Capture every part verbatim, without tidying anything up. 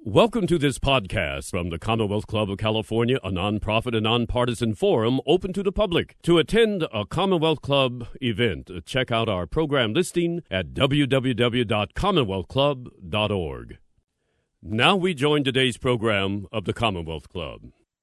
Welcome to this podcast from the Commonwealth Club of California, a nonprofit and nonpartisan forum open to the public. To attend a Commonwealth Club event, check out our program listing at w w w dot commonwealth club dot org. Now we join today's program of the Commonwealth Club.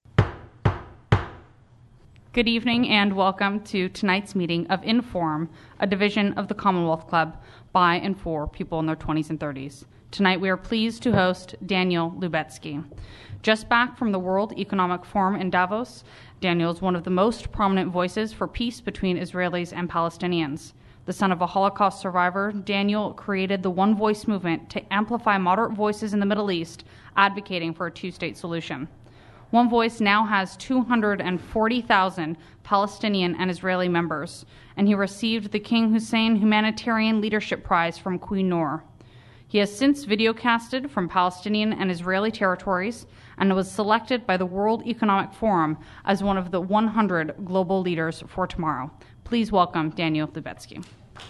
Good evening and welcome to tonight's meeting of Inform, a division of the Commonwealth Club by and for people in their twenties and thirties. Tonight we are pleased to host Daniel Lubetzky. Just back from the World Economic Forum in Davos, Daniel is one of the most prominent voices for peace between Israelis and Palestinians. The son of a Holocaust survivor, Daniel created the One Voice movement to amplify moderate voices in the Middle East advocating for a two-state solution. One Voice now has two hundred forty thousand Palestinian and Israeli members, and he received the King Hussein Humanitarian Leadership Prize from Queen Noor. He has since videocasted from Palestinian and Israeli territories and was selected by the World Economic Forum as one of the one hundred global leaders for tomorrow. Please welcome Daniel Lubetzky.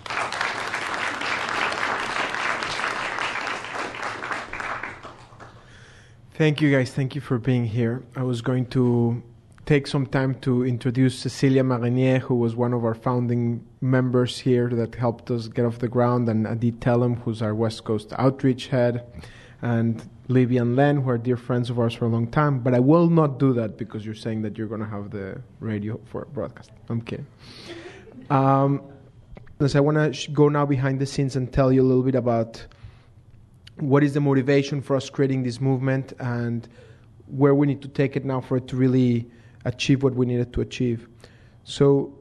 Thank you, guys. Thank you for being here. I was going to take some time to introduce Cecilia Marinier, who was one of our founding members here that helped us get off the ground, and Adi Telem, who's our West Coast outreach head, and Libby and Len, who are dear friends of ours for a long time. But I will not do that because you're saying that you're going to have the radio for broadcast. I'm kidding. Um, so I want to sh- go now behind the scenes and tell you a little bit about what is the motivation for us creating this movement and where we need to take it now for it to really achieve what we needed to achieve. So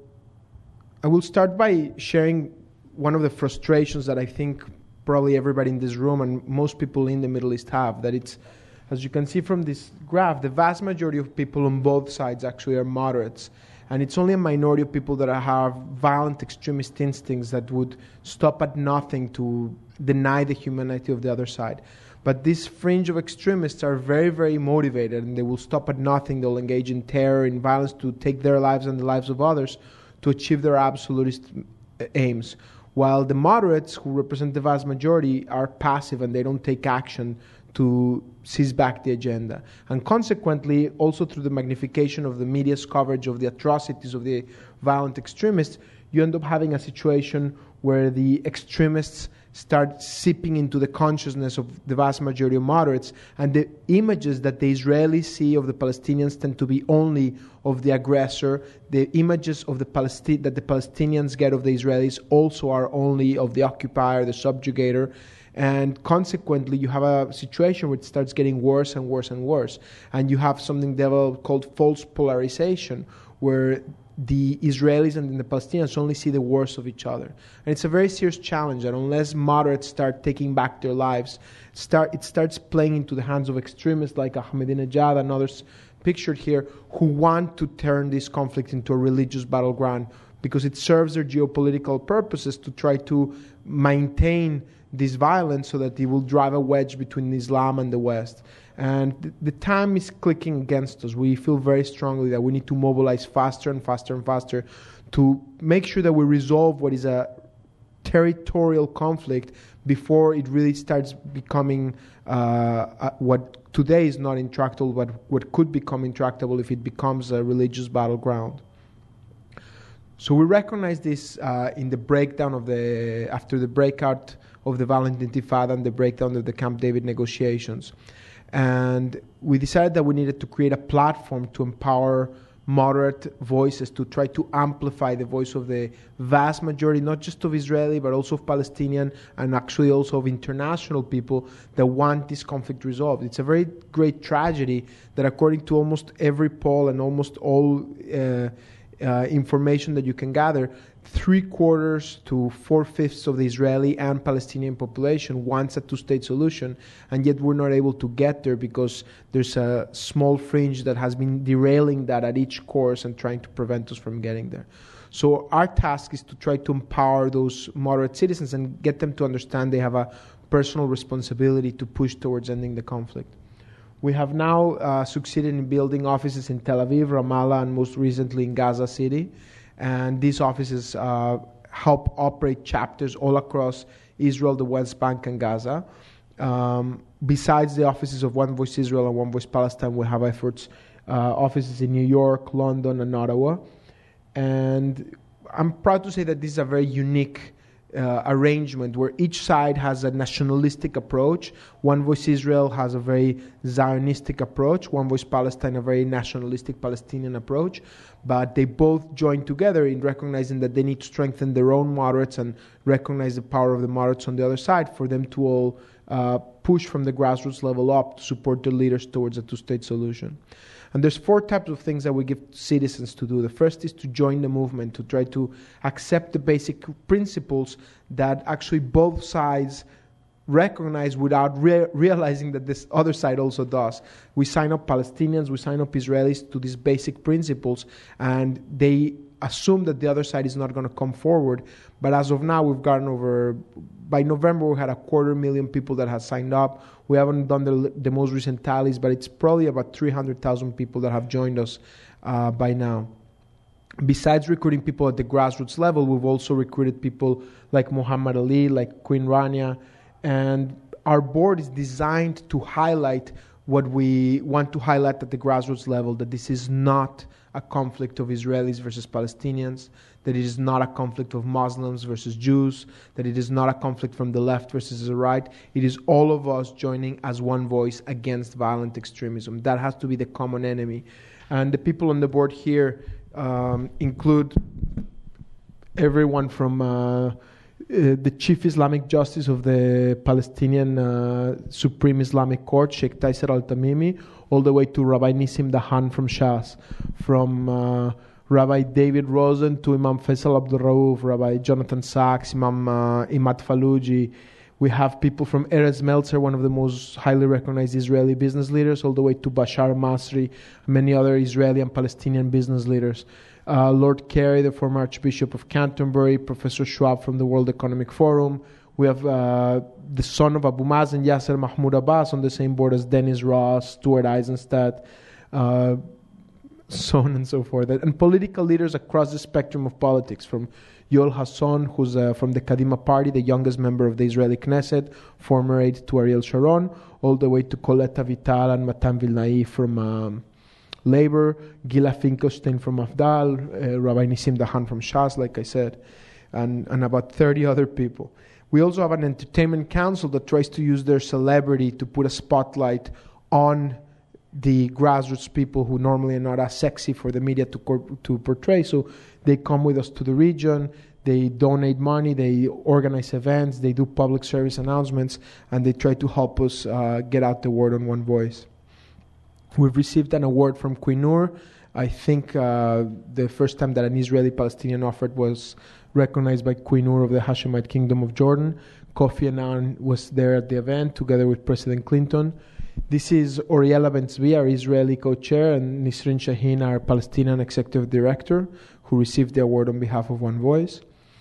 I will start by sharing one of the frustrations that I think probably everybody in this room and most people in the Middle East have, that it's, as you can see from this graph, the vast majority of people on both sides actually are moderates. And it's only a minority of people that have violent extremist instincts that would stop at nothing to deny the humanity of the other side. But this fringe of extremists are very, very motivated, and they will stop at nothing. They'll engage in terror, in violence to take their lives and the lives of others to achieve their absolutist aims. While the moderates, who represent the vast majority, are passive and they don't take action to seize back the agenda. And consequently, also through the magnification of the media's coverage of the atrocities of the violent extremists, you end up having a situation where the extremists start seeping into the consciousness of the vast majority of moderates, and the images that the Israelis see of the Palestinians tend to be only of the aggressor. The images of the Palesti- that the Palestinians get of the Israelis also are only of the occupier, the subjugator, and consequently you have a situation where it starts getting worse and worse and worse, and you have something developed called false polarization, where the Israelis and the Palestinians only see the worst of each other. And it's a very serious challenge that unless moderates start taking back their lives, start it starts playing into the hands of extremists like Ahmadinejad and others pictured here, who want to turn this conflict into a religious battleground because it serves their geopolitical purposes to try to maintain this violence so that it will drive a wedge between Islam and the West. And th- the time is clicking against us. We feel very strongly that we need to mobilize faster and faster and faster to make sure that we resolve what is a territorial conflict before it really starts becoming uh, uh, what today is not intractable, but what could become intractable if it becomes a religious battleground. So we recognize this uh, in the breakdown of the, after the breakout of the Violent Intifada and the breakdown of the Camp David negotiations. And we decided that we needed to create a platform to empower moderate voices to try to amplify the voice of the vast majority, not just of Israeli, but also of Palestinian and actually also of international people that want this conflict resolved. It's a very great tragedy that according to almost every poll and almost all uh, uh, information that you can gather, three quarters to four-fifths of the Israeli and Palestinian population wants a two-state solution, and yet we're not able to get there because there's a small fringe that has been derailing that at each course and trying to prevent us from getting there. So our task is to try to empower those moderate citizens and get them to understand they have a personal responsibility to push towards ending the conflict. We have now uh, succeeded in building offices in Tel Aviv, Ramallah, and most recently in Gaza City. And these offices uh, help operate chapters all across Israel, the West Bank, and Gaza. Um, besides the offices of One Voice Israel and One Voice Palestine, we have efforts, uh, offices in New York, London, and Ottawa. And I'm proud to say that this is a very unique uh, arrangement where each side has a nationalistic approach. One Voice Israel has a very Zionistic approach. One Voice Palestine, a very nationalistic Palestinian approach. But they both join together in recognizing that they need to strengthen their own moderates and recognize the power of the moderates on the other side for them to all uh, push from the grassroots level up to support their leaders towards a two-state solution. And there's four types of things that we give citizens to do. The first is to join the movement, to try to accept the basic principles that actually both sides recognize without re- realizing that this other side also does. We sign up Palestinians, we sign up Israelis to these basic principles, and they assume that the other side is not going to come forward. But as of now, we've gotten over, by November, we had a quarter million people that have signed up. We haven't done the, the most recent tallies, but it's probably about three hundred thousand people that have joined us uh, by now. Besides recruiting people at the grassroots level, we've also recruited people like Muhammad Ali, like Queen Rania, and our board is designed to highlight what we want to highlight at the grassroots level, that this is not a conflict of Israelis versus Palestinians, that it is not a conflict of Muslims versus Jews, that it is not a conflict from the left versus the right. It is all of us joining as one voice against violent extremism. That has to be the common enemy. And the people on the board here um, include everyone from uh, Uh, the Chief Islamic Justice of the Palestinian uh, Supreme Islamic Court, Sheikh Tayser Al-Tamimi, all the way to Rabbi Nissim Dahan from Shas, from uh, Rabbi David Rosen to Imam Faisal Abdul Rauf, Rabbi Jonathan Sachs, Imam uh, Imad Faluji. We have people from Erez Meltzer, one of the most highly recognized Israeli business leaders, all the way to Bashar Masri, many other Israeli and Palestinian business leaders. Uh, Lord Carey, the former Archbishop of Canterbury, Professor Schwab from the World Economic Forum. We have uh, the son of Abu Mazen, Yasser Mahmoud Abbas, on the same board as Dennis Ross, Stuart Eisenstadt, uh, so on and so forth. And political leaders across the spectrum of politics, from Yoel Hasson, who's uh, from the Kadima party, the youngest member of the Israeli Knesset, former aide to Ariel Sharon, all the way to Colette Avital and Matan Vilnai from Um, Labor, Gila Finkelstein from Afdal, uh, Rabbi Nissim Dahan from Shas, like I said, and, and about thirty other people. We also have an entertainment council that tries to use their celebrity to put a spotlight on the grassroots people who normally are not as sexy for the media to cor- to portray. So they come with us to the region, they donate money, they organize events, they do public service announcements, and they try to help us uh, get out the word on One Voice. We've received an award from Queen Noor. I think uh, the first time that an Israeli-Palestinian effort was recognized by Queen Noor of the Hashemite Kingdom of Jordan. Kofi Annan was there at the event together with President Clinton. This is Oriela Ben-Zvi, our Israeli co-chair, and Nisrin Shaheen, our Palestinian executive director, who received the award on behalf of One Voice.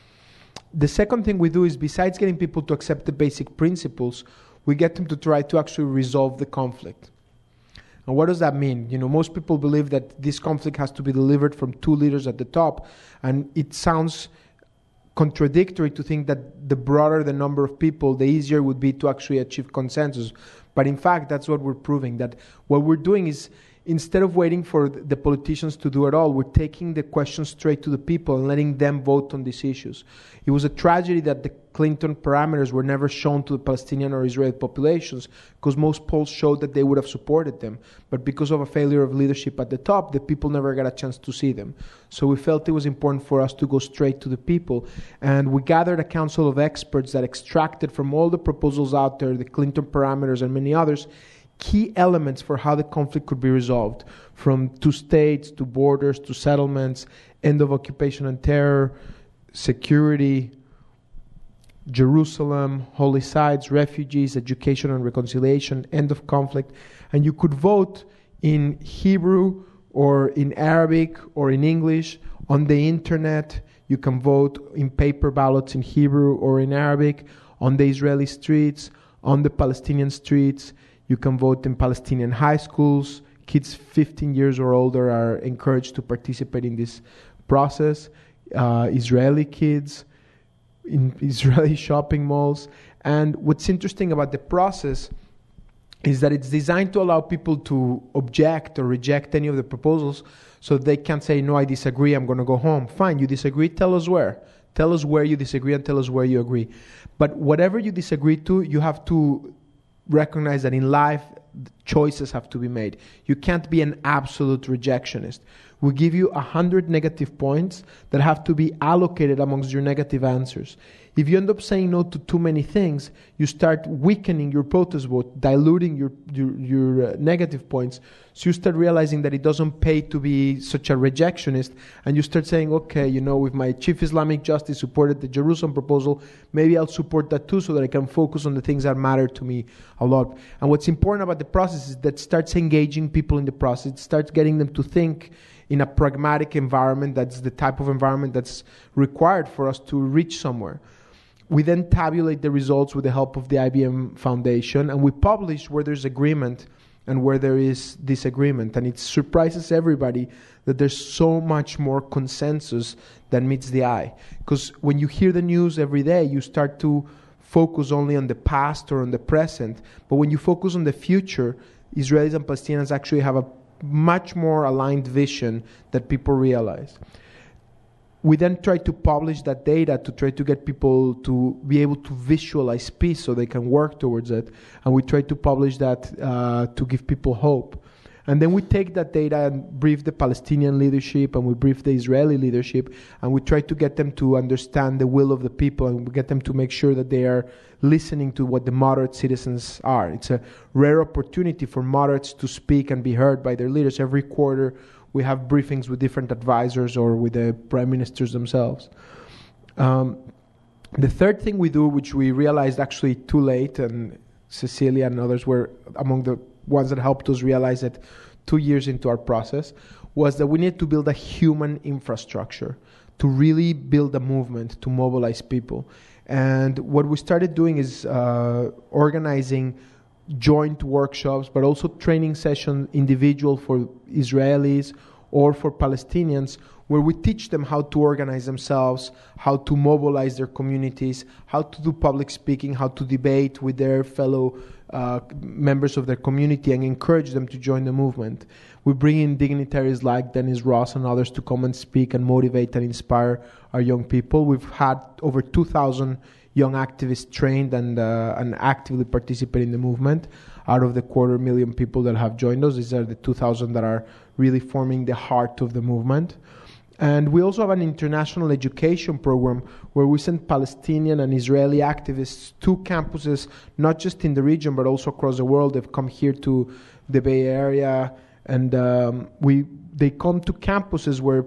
The second thing we do is, besides getting people to accept the basic principles, we get them to try to actually resolve the conflict. And what does that mean? You know, most people believe that this conflict has to be delivered from two leaders at the top, and it sounds contradictory to think that the broader the number of people, the easier it would be to actually achieve consensus. But in fact, that's what we're proving, that what we're doing is, instead of waiting for the politicians to do it all, we're taking the question straight to the people and letting them vote on these issues. It was a tragedy that the Clinton parameters were never shown to the Palestinian or Israeli populations, because most polls showed that they would have supported them. But because of a failure of leadership at the top, the people never got a chance to see them. So we felt it was important for us to go straight to the people. And we gathered a council of experts that extracted from all the proposals out there, the Clinton parameters and many others, key elements for how the conflict could be resolved, from two states to borders to settlements, end of occupation and terror, security, Jerusalem, holy sites, refugees, education and reconciliation, end of conflict. And you could vote in Hebrew or in Arabic or in English. On the internet, you can vote in paper ballots in Hebrew or in Arabic. On the Israeli streets, on the Palestinian streets, you can vote in Palestinian high schools. Kids fifteen years or older are encouraged to participate in this process. Uh, Israeli kids in Israeli shopping malls. And what's interesting about the process is that it's designed to allow people to object or reject any of the proposals, so they can say, no, I disagree, I'm going to go home. Fine, you disagree, tell us where. Tell us where you disagree and tell us where you agree. But whatever you disagree to, you have to recognize that in life, choices have to be made. You can't be an absolute rejectionist. We give you one hundred negative points that have to be allocated amongst your negative answers. If you end up saying no to too many things, you start weakening your protest vote, diluting your your, your uh, negative points. So you start realizing that it doesn't pay to be such a rejectionist, and you start saying, okay, you know, if my Chief Islamic Justice supported the Jerusalem proposal, maybe I'll support that too, so that I can focus on the things that matter to me a lot. And what's important about the process is that it starts engaging people in the process. It starts getting them to think in a pragmatic environment. That's the type of environment that's required for us to reach somewhere. We then tabulate the results with the help of the I B M Foundation, and we publish where there's agreement and where there is disagreement. And it surprises everybody that there's so much more consensus than meets the eye. Because when you hear the news every day, you start to focus only on the past or on the present. But when you focus on the future, Israelis and Palestinians actually have a much more aligned vision that people realize. We then try to publish that data to try to get people to be able to visualize peace so they can work towards it. And we try to publish that uh, to give people hope. And then we take that data and brief the Palestinian leadership, and we brief the Israeli leadership, and we try to get them to understand the will of the people, and we get them to make sure that they are listening to what the moderate citizens are. It's a rare opportunity for moderates to speak and be heard by their leaders. Every quarter we have briefings with different advisors or with the prime ministers themselves. Um, the third thing we do, which we realized actually too late, and Cecilia and others were among the ones that helped us realize it two years into our process, was that we need to build a human infrastructure to really build a movement, to mobilize people. And what we started doing is uh, organizing joint workshops, but also training sessions, individual for Israelis or for Palestinians, where we teach them how to organize themselves, how to mobilize their communities, how to do public speaking, how to debate with their fellow uh, members of their community, and encourage them to join the movement. We bring in dignitaries like Dennis Ross and others to come and speak and motivate and inspire our young people. We've had over two thousand young activists trained and uh, and actively participate in the movement. Out of the quarter million people that have joined us, these are the two thousand that are really forming the heart of the movement. And we also have an international education program where we send Palestinian and Israeli activists to campuses, not just in the region, but also across the world. They've come here to the Bay Area, and um, we they come to campuses where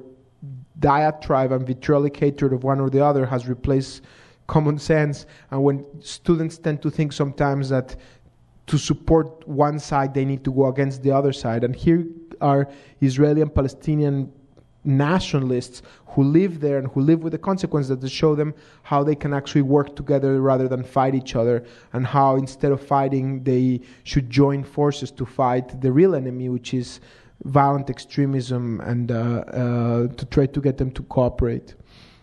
diatribe and vitriolic hatred of one or the other has replaced common sense. And when students tend to think sometimes that to support one side, they need to go against the other side. And here are Israeli and Palestinian nationalists who live there and who live with the consequences, that to show them how they can actually work together rather than fight each other, and how instead of fighting, they should join forces to fight the real enemy, which is violent extremism, and uh, uh, to try to get them to cooperate.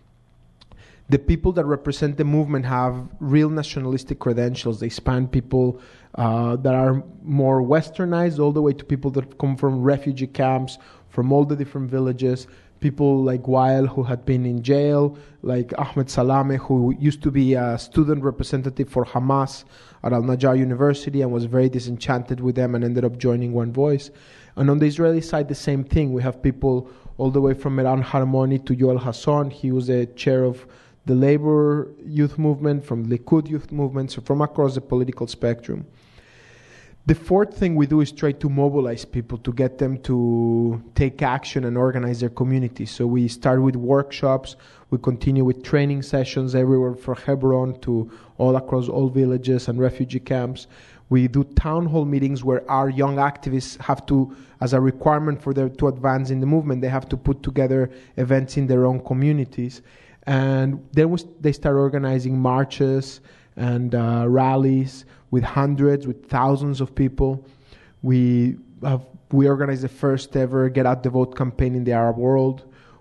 The people that represent the movement have real nationalistic credentials. They span people uh, that are more westernized, all the way to people that come from refugee camps, from all the different villages. People like Wael, who had been in jail, like Ahmed Salameh, who used to be a student representative for Hamas at Al-Najjar University and was very disenchanted with them and ended up joining One Voice. And on the Israeli side, the same thing. We have people all the way from Meran Harmoni to Yoel Hasson. He was the chair of the labor youth movement, from Likud youth movement, so from across the political spectrum. The fourth thing we do is try to mobilize people, to get them to take action and organize their community. So we start with workshops, we continue with training sessions everywhere from Hebron to all across all villages and refugee camps. We do town hall meetings where our young activists have to, as a requirement for them to advance in the movement, they have to put together events in their own communities. And then we, they start organizing marches and uh, rallies with hundreds, with thousands of people. We have, we organized the first ever Get Out the Vote campaign in the Arab world.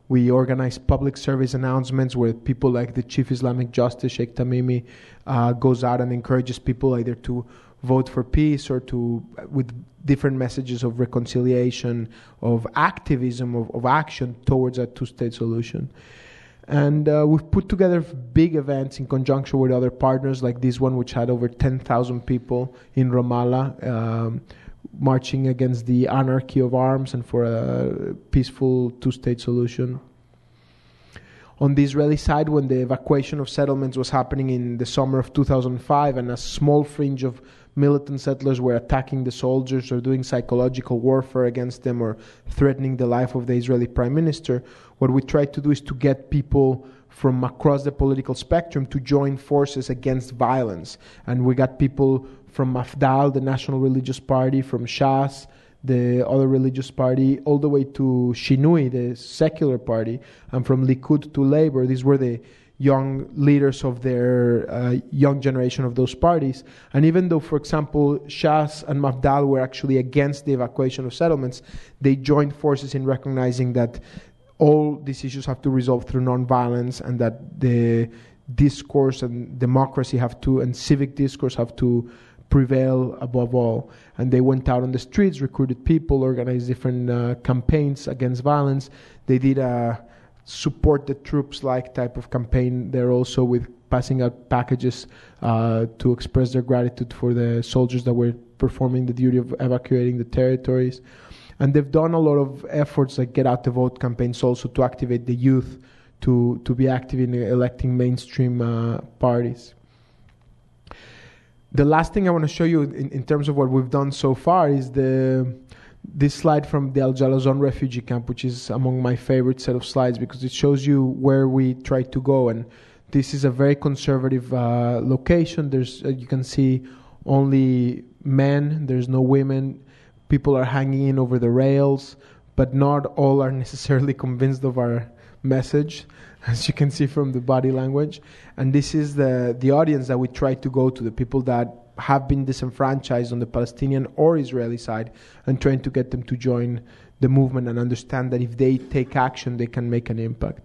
We organize public service announcements where people like the Chief Islamic Justice, Sheikh Tamimi, uh, goes out and encourages people either to vote for peace or to, with different messages of reconciliation, of activism, of, of action towards a two-state solution. And uh, we've put together big events in conjunction with other partners like this one, which had over ten thousand people in Ramallah, um, marching against the anarchy of arms and for a peaceful two-state solution. On the Israeli side, when the evacuation of settlements was happening in the summer of two thousand five and a small fringe of militant settlers were attacking the soldiers or doing psychological warfare against them or threatening the life of the Israeli prime minister, what we tried to do is to get people from across the political spectrum to join forces against violence. And we got people from Mafdal, the National Religious Party, from Shas, the other religious party, all the way to Shinui, the secular party, and from Likud to Labour. These were the young leaders of their uh, young generation of those parties. And even though, for example, Shas and Mafdal were actually against the evacuation of settlements, they joined forces in recognizing that all these issues have to resolve through nonviolence and that the discourse and democracy have to, and civic discourse have to prevail above all. And they went out on the streets, recruited people, organized different uh, campaigns against violence. They did a support the troops like type of campaign there also, with passing out packages uh, to express their gratitude for the soldiers that were performing the duty of evacuating the territories. And they've done a lot of efforts like Get Out the Vote campaigns also to activate the youth to, to be active in electing mainstream uh, parties. The last thing I want to show you in, in terms of what we've done so far is the this slide from the Al Jalazon refugee camp, which is among my favorite set of slides because it shows you where we try to go. And this is a very conservative uh, location. There's uh, you can see only men. There's no women. People are hanging in over the rails, but not all are necessarily convinced of our message, as you can see from the body language. And this is the, the audience that we try to go to, the people that have been disenfranchised on the Palestinian or Israeli side, and trying to get them to join the movement and understand that if they take action, they can make an impact.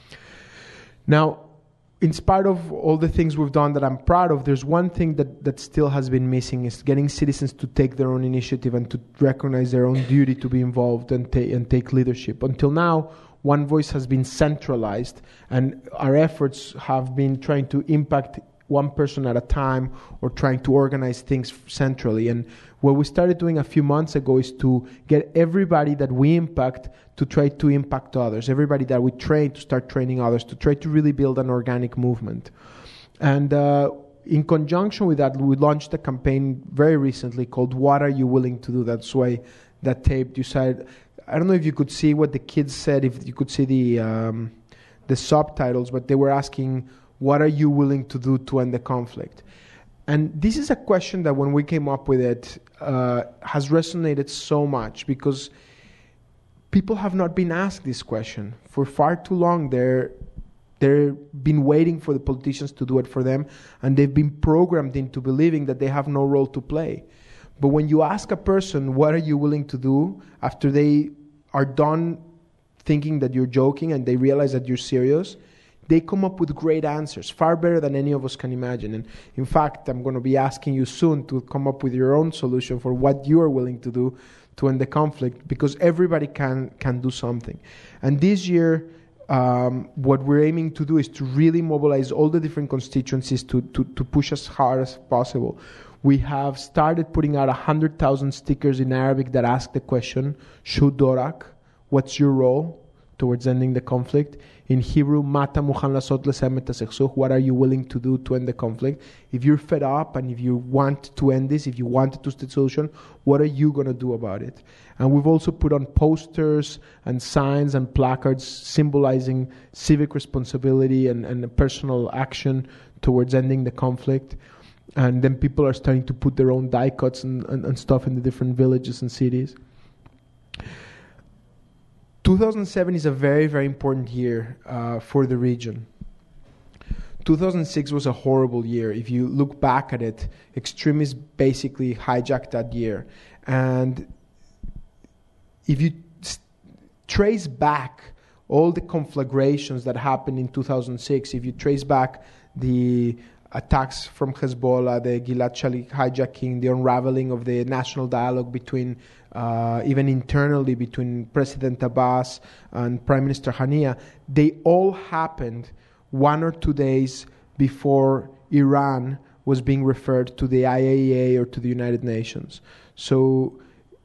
Now, in spite of all the things we've done that I'm proud of, there's one thing that, that still has been missing, is getting citizens to take their own initiative and to recognize their own duty to be involved and, ta- and take leadership. Until now, One Voice has been centralized, and our efforts have been trying to impact one person at a time or trying to organize things centrally. And what we started doing a few months ago is to get everybody that we impact to try to impact others, everybody that we train to start training others, to try to really build an organic movement. And uh, in conjunction with that, we launched a campaign very recently called What Are You Willing to Do? That's why that tape you said, I don't know if you could see what the kids said, if you could see the um, the subtitles, but they were asking, what are you willing to do to end the conflict? And this is a question that when we came up with it uh, has resonated so much, because people have not been asked this question. For far too long, they're, they've been waiting for the politicians to do it for them, and they've been programmed into believing that they have no role to play. But when you ask a person, what are you willing to do, after they are done thinking that you're joking and they realize that you're serious, they come up with great answers, far better than any of us can imagine. And in fact, I'm going to be asking you soon to come up with your own solution for what you are willing to do to end the conflict, because everybody can, can do something. And this year, um, what we're aiming to do is to really mobilize all the different constituencies to, to, to push as hard as possible. We have started putting out one hundred thousand stickers in Arabic that ask the question, Shu Dorak, what's your role towards ending the conflict? In Hebrew, Mata Mukhan Lasot Lesem et HaSeksuch, what are you willing to do to end the conflict? If you're fed up and if you want to end this, if you want a two-state solution, what are you going to do about it? And we've also put on posters and signs and placards symbolizing civic responsibility and, and personal action towards ending the conflict. And then people are starting to put their own die cuts and, and, and stuff in the different villages and cities. two thousand seven is a very, very important year uh, for the region. two thousand six was a horrible year. If you look back at it, extremists basically hijacked that year. And if you s- trace back all the conflagrations that happened in two thousand six, if you trace back the attacks from Hezbollah, the Gilad Shalit hijacking, the unraveling of the national dialogue between, uh, even internally between President Abbas and Prime Minister Haniya, they all happened one or two days before Iran was being referred to the I A E A or to the United Nations. So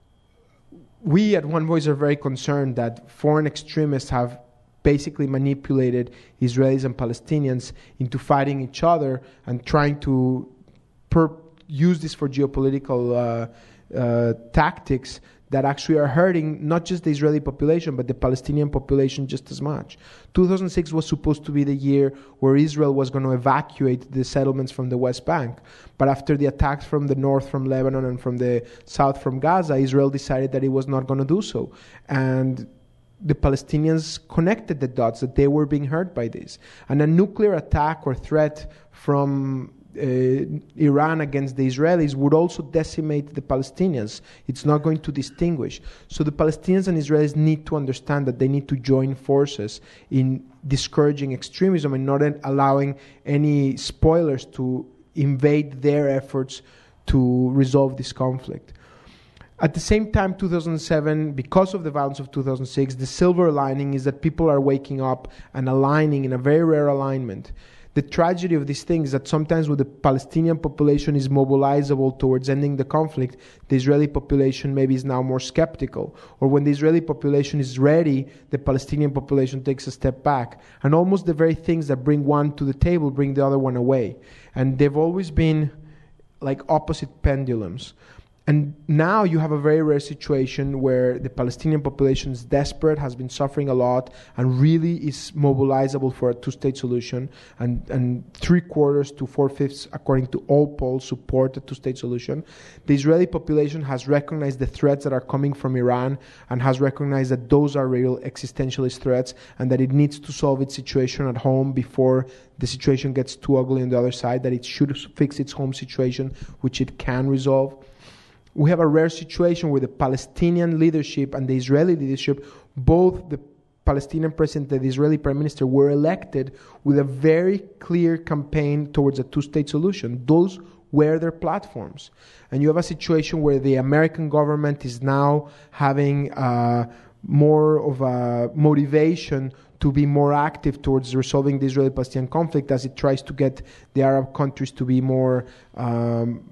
we at One Voice are very concerned that foreign extremists have basically manipulated Israelis and Palestinians into fighting each other and trying to per- use this for geopolitical uh, uh, tactics that actually are hurting not just the Israeli population, but the Palestinian population just as much. two thousand six was supposed to be the year where Israel was going to evacuate the settlements from the West Bank. But after the attacks from the north, from Lebanon, and from the south, from Gaza, Israel decided that it was not going to do so. And the Palestinians connected the dots that they were being hurt by this. And a nuclear attack or threat from uh, Iran against the Israelis would also decimate the Palestinians. It's not going to distinguish. So the Palestinians and Israelis need to understand that they need to join forces in discouraging extremism and not allowing any spoilers to invade their efforts to resolve this conflict. At the same time, two thousand seven, because of the violence of two thousand six, the silver lining is that people are waking up and aligning in a very rare alignment. The tragedy of this thing is that sometimes when the Palestinian population is mobilizable towards ending the conflict, the Israeli population maybe is now more skeptical. Or when the Israeli population is ready, the Palestinian population takes a step back. And almost the very things that bring one to the table bring the other one away. And they've always been like opposite pendulums. And now you have a very rare situation where the Palestinian population is desperate, has been suffering a lot, and really is mobilizable for a two-state solution. And, and three quarters to four-fifths, according to all polls, support a two-state solution. The Israeli population has recognized the threats that are coming from Iran and has recognized that those are real existentialist threats and that it needs to solve its situation at home before the situation gets too ugly on the other side, that it should fix its home situation, which it can resolve. We have a rare situation where the Palestinian leadership and the Israeli leadership, both the Palestinian president and the Israeli prime minister, were elected with a very clear campaign towards a two-state solution. Those were their platforms. And you have a situation where the American government is now having uh, more of a motivation to be more active towards resolving the Israeli-Palestinian conflict as it tries to get the Arab countries to be more um,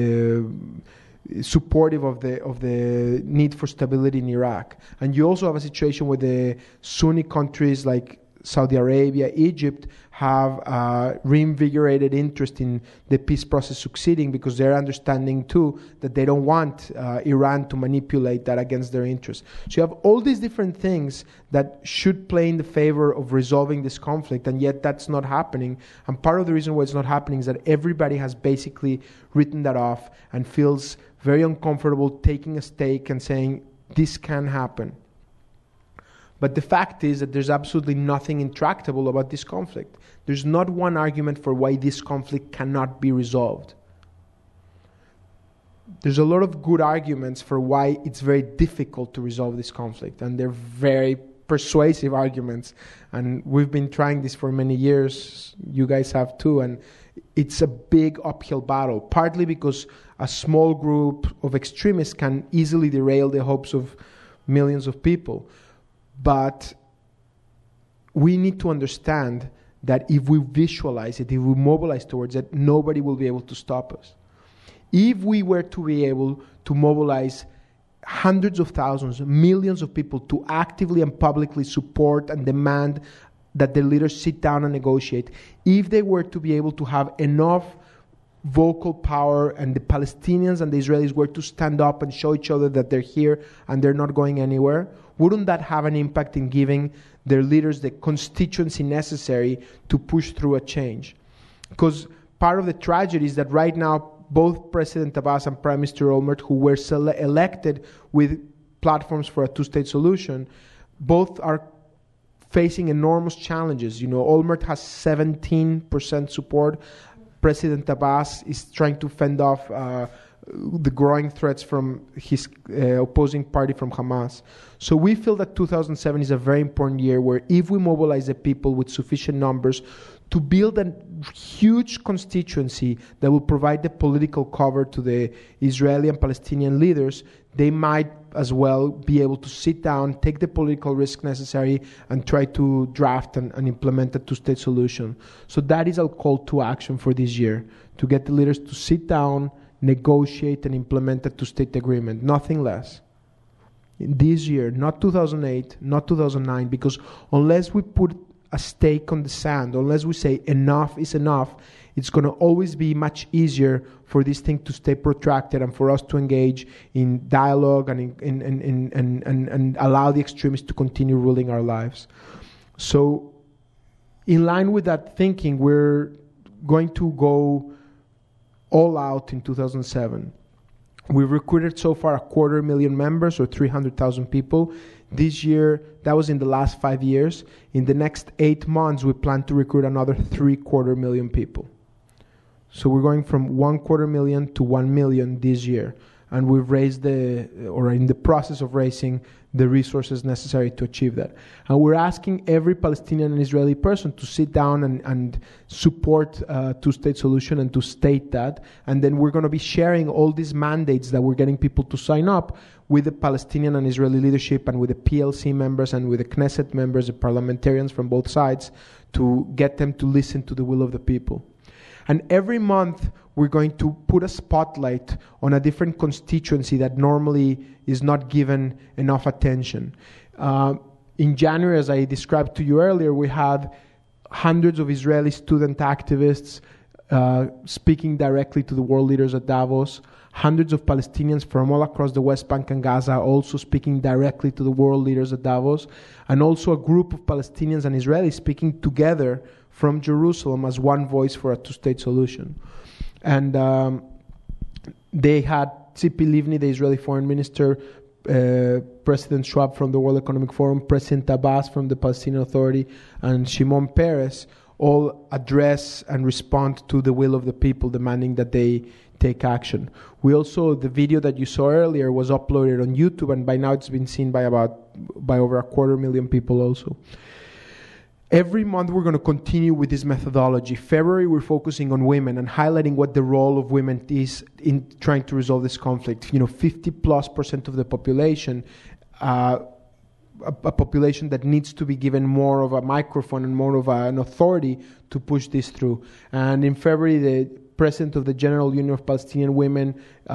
uh, supportive of the of the need for stability in Iraq. And you also have a situation where the Sunni countries like Saudi Arabia, Egypt have uh, reinvigorated interest in the peace process succeeding because they're understanding too that they don't want uh, Iran to manipulate that against their interests. So you have all these different things that should play in the favor of resolving this conflict, and yet that's not happening. And part of the reason why it's not happening is that everybody has basically written that off and feels very uncomfortable taking a stake and saying, this can happen. But the fact is that there's absolutely nothing intractable about this conflict. There's not one argument for why this conflict cannot be resolved. There's a lot of good arguments for why it's very difficult to resolve this conflict, and they're very persuasive arguments. And we've been trying this for many years. You guys have too, and it's a big uphill battle, partly because a small group of extremists can easily derail the hopes of millions of people. But we need to understand that if we visualize it, if we mobilize towards it, nobody will be able to stop us. If we were to be able to mobilize hundreds of thousands, millions of people to actively and publicly support and demand that the leaders sit down and negotiate, if they were to be able to have enough vocal power and the Palestinians and the Israelis were to stand up and show each other that they're here and they're not going anywhere, wouldn't that have an impact in giving their leaders the constituency necessary to push through a change? Because part of the tragedy is that right now, both President Abbas and Prime Minister Olmert, who were sele- elected with platforms for a two-state solution, both are facing enormous challenges. You know, Olmert has seventeen percent support. President Abbas is trying to fend off uh, the growing threats from his uh, opposing party from Hamas. So we feel that two thousand seven is a very important year where if we mobilize the people with sufficient numbers to build a huge constituency that will provide the political cover to the Israeli and Palestinian leaders, they might as well be able to sit down, take the political risk necessary, and try to draft and, and implement a two-state solution. So that is our call to action for this year, to get the leaders to sit down, negotiate, and implement a two-state agreement, nothing less. In this year, not two thousand eight, not two thousand nine, because unless we put a stake on the sand, unless we say enough is enough, it's going to always be much easier for this thing to stay protracted and for us to engage in dialogue and, in, in, in, in, and, and allow the extremists to continue ruling our lives. So in line with that thinking, we're going to go all out in two thousand seven. We've recruited so far a quarter million members, or three hundred thousand people. This year, that was in the last five years. In the next eight months, we plan to recruit another three quarter million people. So we're going from one quarter million to one million this year. And we've raised the, or are in the process of raising the resources necessary to achieve that. And we're asking every Palestinian and Israeli person to sit down and, and support a two-state solution and to state that. And then we're going to be sharing all these mandates that we're getting people to sign up with the Palestinian and Israeli leadership and with the P L C members and with the Knesset members, the parliamentarians from both sides, to get them to listen to the will of the people. And every month, we're going to put a spotlight on a different constituency that normally is not given enough attention. Uh, in January, as I described to you earlier, we had hundreds of Israeli student activists uh, speaking directly to the world leaders at Davos, hundreds of Palestinians from all across the West Bank and Gaza also speaking directly to the world leaders at Davos, and also a group of Palestinians and Israelis speaking together from Jerusalem as one voice for a two-state solution. And um, they had Tzipi Livni, the Israeli foreign minister, uh, President Schwab from the World Economic Forum, President Abbas from the Palestinian Authority, and Shimon Peres all address and respond to the will of the people, demanding that they take action. We also, the video that you saw earlier was uploaded on YouTube, and by now it's been seen by about by over a quarter million people also. Every month we're going to continue with this methodology. February we're focusing on women and highlighting what the role of women is in trying to resolve this conflict. You know, fifty plus percent of the population, uh, a, a population that needs to be given more of a microphone and more of a, an authority to push this through. And in February, the president of the General Union of Palestinian Women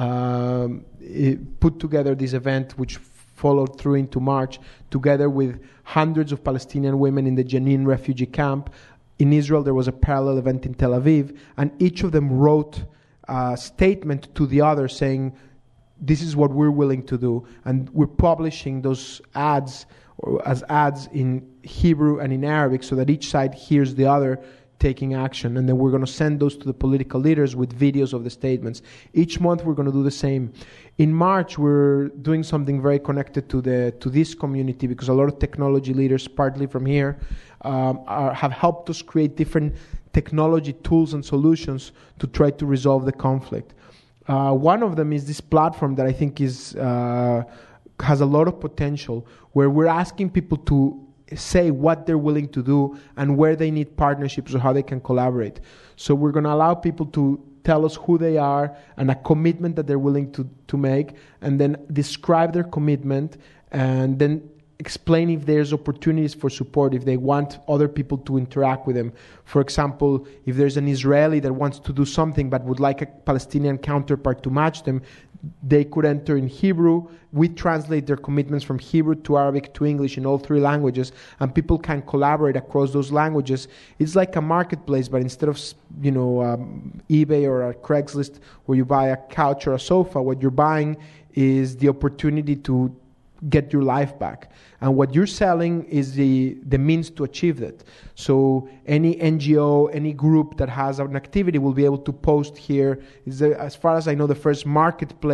um, put together this event, which followed through into March, together with hundreds of Palestinian women in the Jenin refugee camp. In Israel, there was a parallel event in Tel Aviv, and each of them wrote a statement to the other saying, this is what we're willing to do. And we're publishing those ads or as ads in Hebrew and in Arabic so that each side hears the other taking action. And then we're going to send those to the political leaders with videos of the statements. Each month we're going to do the same. In March, we're doing something very connected to the to this community, because a lot of technology leaders, partly from here, um, are, have helped us create different technology tools and solutions to try to resolve the conflict. Uh, one of them is this platform that I think is uh, has a lot of potential, where we're asking people to say what they're willing to do and where they need partnerships or how they can collaborate. So we're going to allow people to tell us who they are and a commitment that they're willing to, to make, and then describe their commitment, and then explain if there's opportunities for support, if they want other people to interact with them. For example, if there's an Israeli that wants to do something but would like a Palestinian counterpart to match them, they could enter in Hebrew. We translate their commitments from Hebrew to Arabic to English in all three languages, and people can collaborate across those languages. It's like a marketplace, but instead of, you know, um, eBay or a Craigslist where you buy a couch or a sofa, what you're buying is the opportunity to get your life back. And what you're selling is the, the means to achieve that. So any N G O, any group that has an activity will be able to post here. Is the, as far as I know, the first marketplace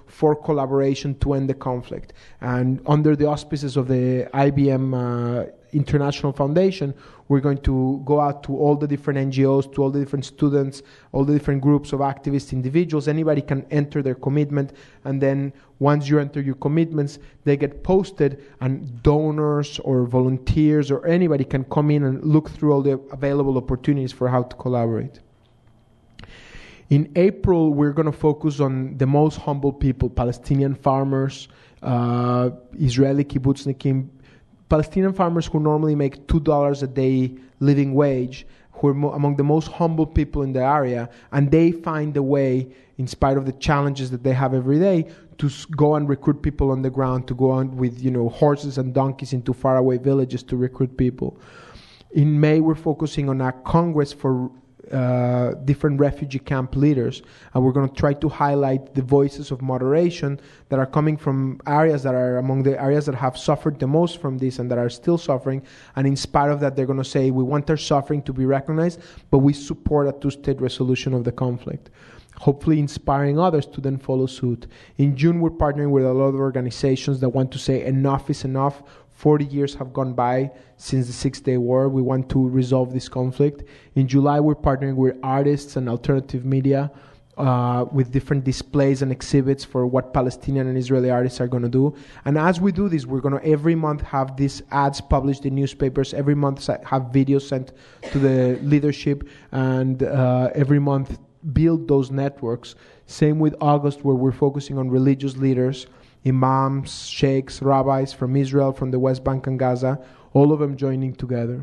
for collaboration to end the conflict. And under the auspices of the I B M uh, International Foundation, we're going to go out to all the different N G Os, to all the different students, all the different groups of activists, individuals. Anybody can enter their commitment, and then once you enter your commitments, they get posted, and donors or volunteers or anybody can come in and look through all the available opportunities for how to collaborate. In April, we're going to focus on the most humble people, Palestinian farmers, uh, Israeli kibbutznikim, Palestinian farmers who normally make two dollars a day living wage, who are mo- among the most humble people in the area, and they find a way, in spite of the challenges that they have every day, to s- go and recruit people on the ground, to go on with, you know, horses and donkeys into faraway villages to recruit people. In May, we're focusing on a congress for Uh, different refugee camp leaders, and we're going to try to highlight the voices of moderation that are coming from areas that are among the areas that have suffered the most from this and that are still suffering, and in spite of that they're going to say we want their suffering to be recognized, but we support a two-state resolution of the conflict, hopefully inspiring others to then follow suit. In June, we're partnering with a lot of organizations that want to say enough is enough. forty years have gone by since the Six-Day War. We want to resolve this conflict. In July, we're partnering with artists and alternative media uh, with different displays and exhibits for what Palestinian and Israeli artists are going to do. And as we do this, we're going to every month have these ads published in newspapers, every month have videos sent to the leadership, and uh, every month build those networks. Same with August, where we're focusing on religious leaders, imams, sheikhs, rabbis from Israel, from the West Bank and Gaza, all of them joining together.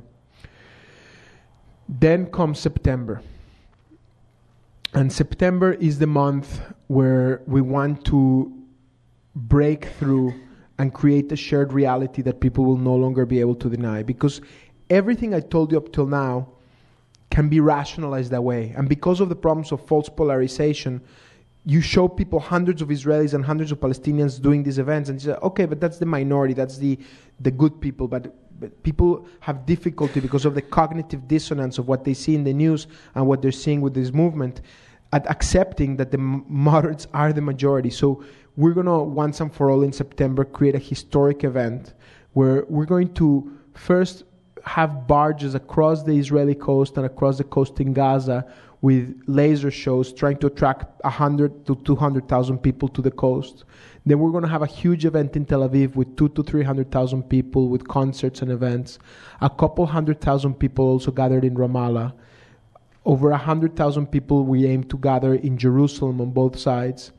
Then comes September. And September is the month where we want to break through and create a shared reality that people will no longer be able to deny. Because everything I told you up till now can be rationalized that way. And because of the problems of false polarization, you show people hundreds of Israelis and hundreds of Palestinians doing these events, and you say, okay, but that's the minority, that's the, the good people. But, but people have difficulty because of the cognitive dissonance of what they see in the news and what they're seeing with this movement at accepting that the moderates are the majority. So we're going to, once and for all in September, create a historic event where we're going to first have barges across the Israeli coast and across the coast in Gaza with laser shows trying to attract one hundred to two hundred thousand people to the coast. Then we're going to have a huge event in Tel Aviv with two to three hundred thousand people with concerts and events. A couple hundred thousand people also gathered in Ramallah. Over one hundred thousand people we aim to gather in Jerusalem on both sides,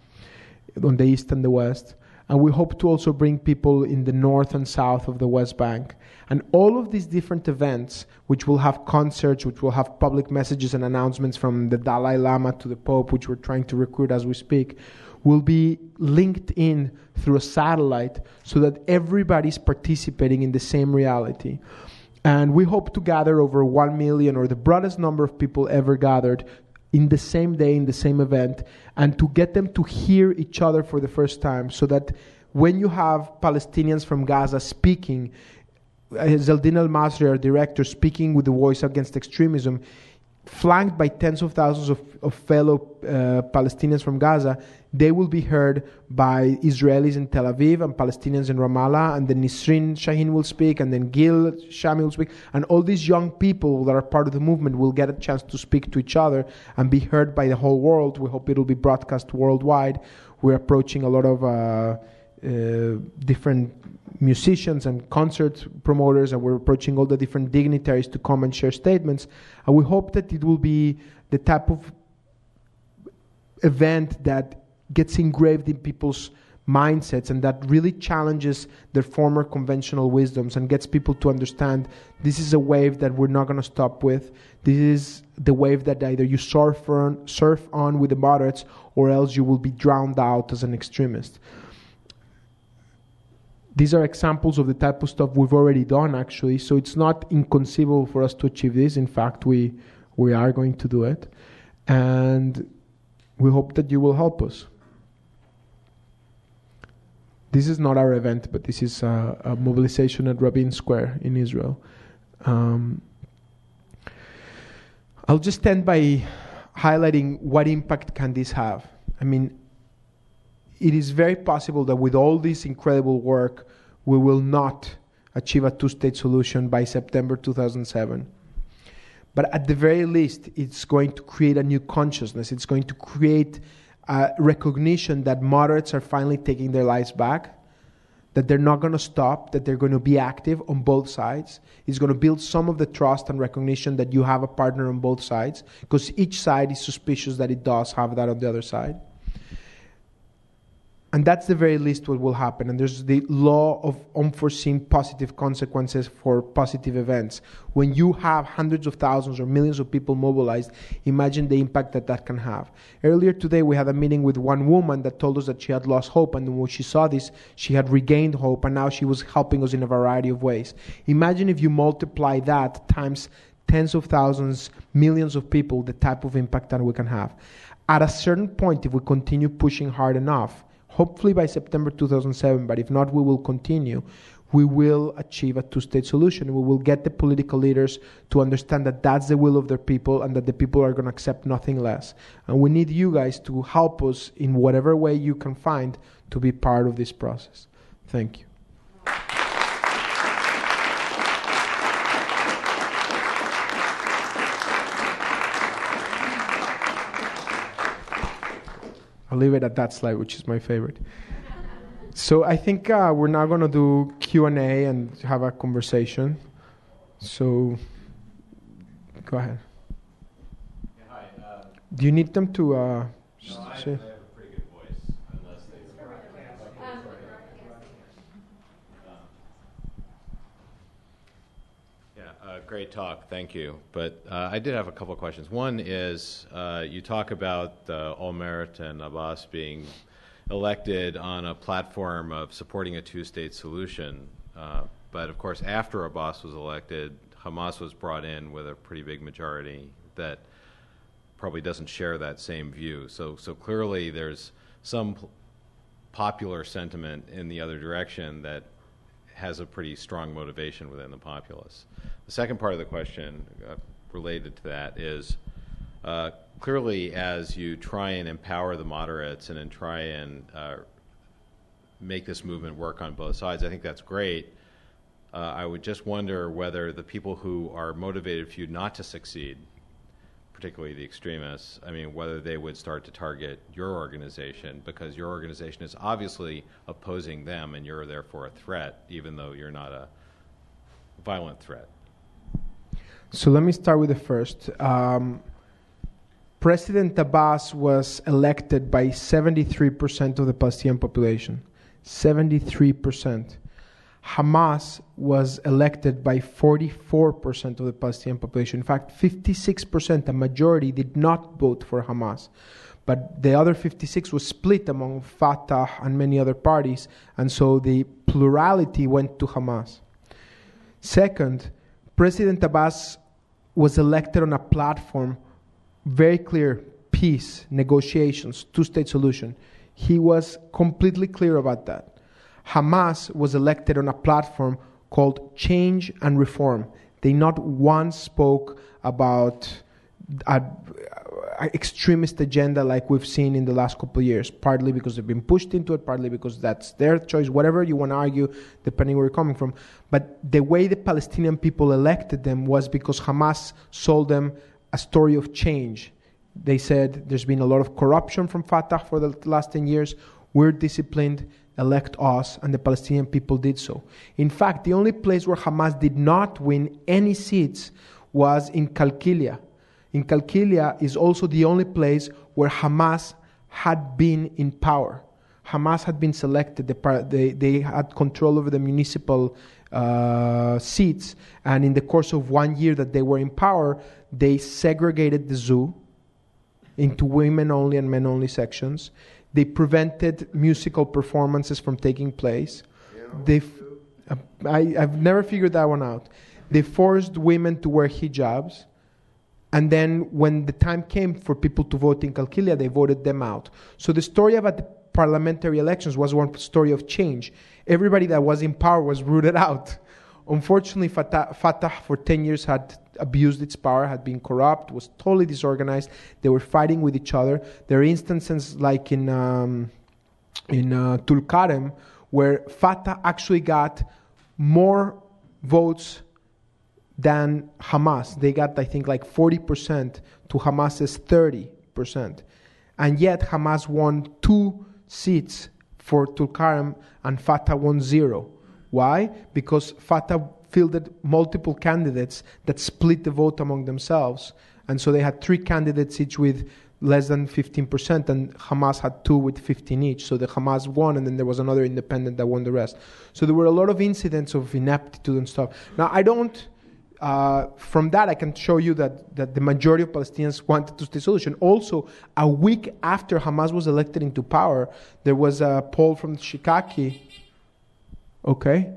on the east and the west. And we hope to also bring people in the north and south of the West Bank. And all of these different events, which will have concerts, which will have public messages and announcements from the Dalai Lama to the Pope, which we're trying to recruit as we speak, will be linked in through a satellite so that everybody's participating in the same reality. And we hope to gather over one million, or the broadest number of people ever gathered, in the same day, in the same event, and to get them to hear each other for the first time, so that when you have Palestinians from Gaza speaking, Zeldin El-Masri, our director, speaking with the voice against extremism, flanked by tens of thousands of, of fellow uh, Palestinians from Gaza, they will be heard by Israelis in Tel Aviv and Palestinians in Ramallah, and then Nisrin Shaheen will speak, and then Gil Shami will speak, and all these young people that are part of the movement will get a chance to speak to each other and be heard by the whole world. We hope it will be broadcast worldwide. We're approaching a lot of uh, uh, different musicians and concert promoters, and we're approaching all the different dignitaries to come and share statements. And we hope that it will be the type of event that gets engraved in people's mindsets and that really challenges their former conventional wisdoms and gets people to understand this is a wave that we're not going to stop with. This is the wave that either you surf on, surf on with the moderates, or else you will be drowned out as an extremist. These are examples of the type of stuff we've already done, actually, so it's not inconceivable for us to achieve this. In fact, we we are going to do it, and we hope that you will help us. This is not our event, but this is a, a mobilization at Rabin Square in Israel. Um, I'll just end by highlighting what impact can this have. I mean, it is very possible that with all this incredible work, we will not achieve a two-state solution by September two thousand seven. But at the very least, it's going to create a new consciousness. It's going to create a recognition that moderates are finally taking their lives back, that they're not going to stop, that they're going to be active on both sides. It's going to build some of the trust and recognition that you have a partner on both sides, because each side is suspicious that it does have that on the other side. And that's the very least what will happen. And there's the law of unforeseen positive consequences for positive events. When you have hundreds of thousands or millions of people mobilized, imagine the impact that that can have. Earlier today, we had a meeting with one woman that told us that she had lost hope. And when she saw this, she had regained hope. And now she was helping us in a variety of ways. Imagine if you multiply that times tens of thousands, millions of people, the type of impact that we can have. At a certain point, if we continue pushing hard enough, hopefully by September two thousand seven, but if not, we will continue. We will achieve a two-state solution. We will get the political leaders to understand that that's the will of their people and that the people are going to accept nothing less. And we need you guys to help us in whatever way you can find to be part of this process. Thank you. I'll leave it at that slide, which is my favorite. So I think uh, we're now going to do Q and A and have a conversation. So go ahead. Yeah, hi. Uh, do you need them to uh, no, I, say? I have a pretty good voice, unless they... Yeah, uh, great talk. Thank you. But uh, I did have a couple of questions. One is, uh, you talk about uh, Olmert and Abbas being elected on a platform of supporting a two-state solution. Uh, but, of course, after Abbas was elected, Hamas was brought in with a pretty big majority that probably doesn't share that same view. So, so clearly there's some p- popular sentiment in the other direction that has a pretty strong motivation within the populace. The second part of the question uh, related to that is, uh, clearly as you try and empower the moderates and then try and uh, make this movement work on both sides, I think that's great. Uh, I would just wonder whether the people who are motivated for you not to succeed, particularly the extremists, I mean, whether they would start to target your organization, because your organization is obviously opposing them and you're therefore a threat, even though you're not a violent threat. So let me start with the first. Um, President Abbas was elected by seventy-three percent of the Palestinian population. seventy-three percent. Hamas was elected by forty-four percent of the Palestinian population. In fact, fifty-six percent, a majority, did not vote for Hamas. But the other fifty-six was split among Fatah and many other parties, and so the plurality went to Hamas. Second, President Abbas was elected on a platform very clear: peace, negotiations, two-state solution. He was completely clear about that. Hamas was elected on a platform called change and reform. They not once spoke about an extremist agenda like we've seen in the last couple of years, partly because they've been pushed into it, partly because that's their choice, whatever you want to argue, depending where you're coming from. But the way the Palestinian people elected them was because Hamas sold them a story of change. They said there's been a lot of corruption from Fatah for the last ten years. We're disciplined. Elect us, and the Palestinian people did so. In fact, the only place where Hamas did not win any seats was in Qalqilia. In Qalqilia is also the only place where Hamas had been in power. Hamas had been selected. They, they had control over the municipal uh, seats, and in the course of one year that they were in power, they segregated the zoo into women-only and men-only sections. They prevented musical performances from taking place. They, uh, I, I've never figured that one out. They forced women to wear hijabs. And then when the time came for people to vote in Qalqilia, they voted them out. So the story about the parliamentary elections was one story of change. Everybody that was in power was rooted out. Unfortunately, Fatah, Fatah for ten years had abused its power, had been corrupt, was totally disorganized. They were fighting with each other. There are instances like in um, in uh, Tulkarem, where Fatah actually got more votes than Hamas. They got, I think, like forty percent to Hamas's thirty percent. And yet Hamas won two seats for Tulkarem and Fatah won zero. Why? Because Fatah fielded multiple candidates that split the vote among themselves. And so they had three candidates each with less than fifteen percent, and Hamas had two with fifteen each. So the Hamas won, and then there was another independent that won the rest. So there were a lot of incidents of ineptitude and stuff. Now, I don't, uh, from that, I can show you that, that the majority of Palestinians wanted a two-state solution. Also, a week after Hamas was elected into power, there was a poll from Shikaki. Okay.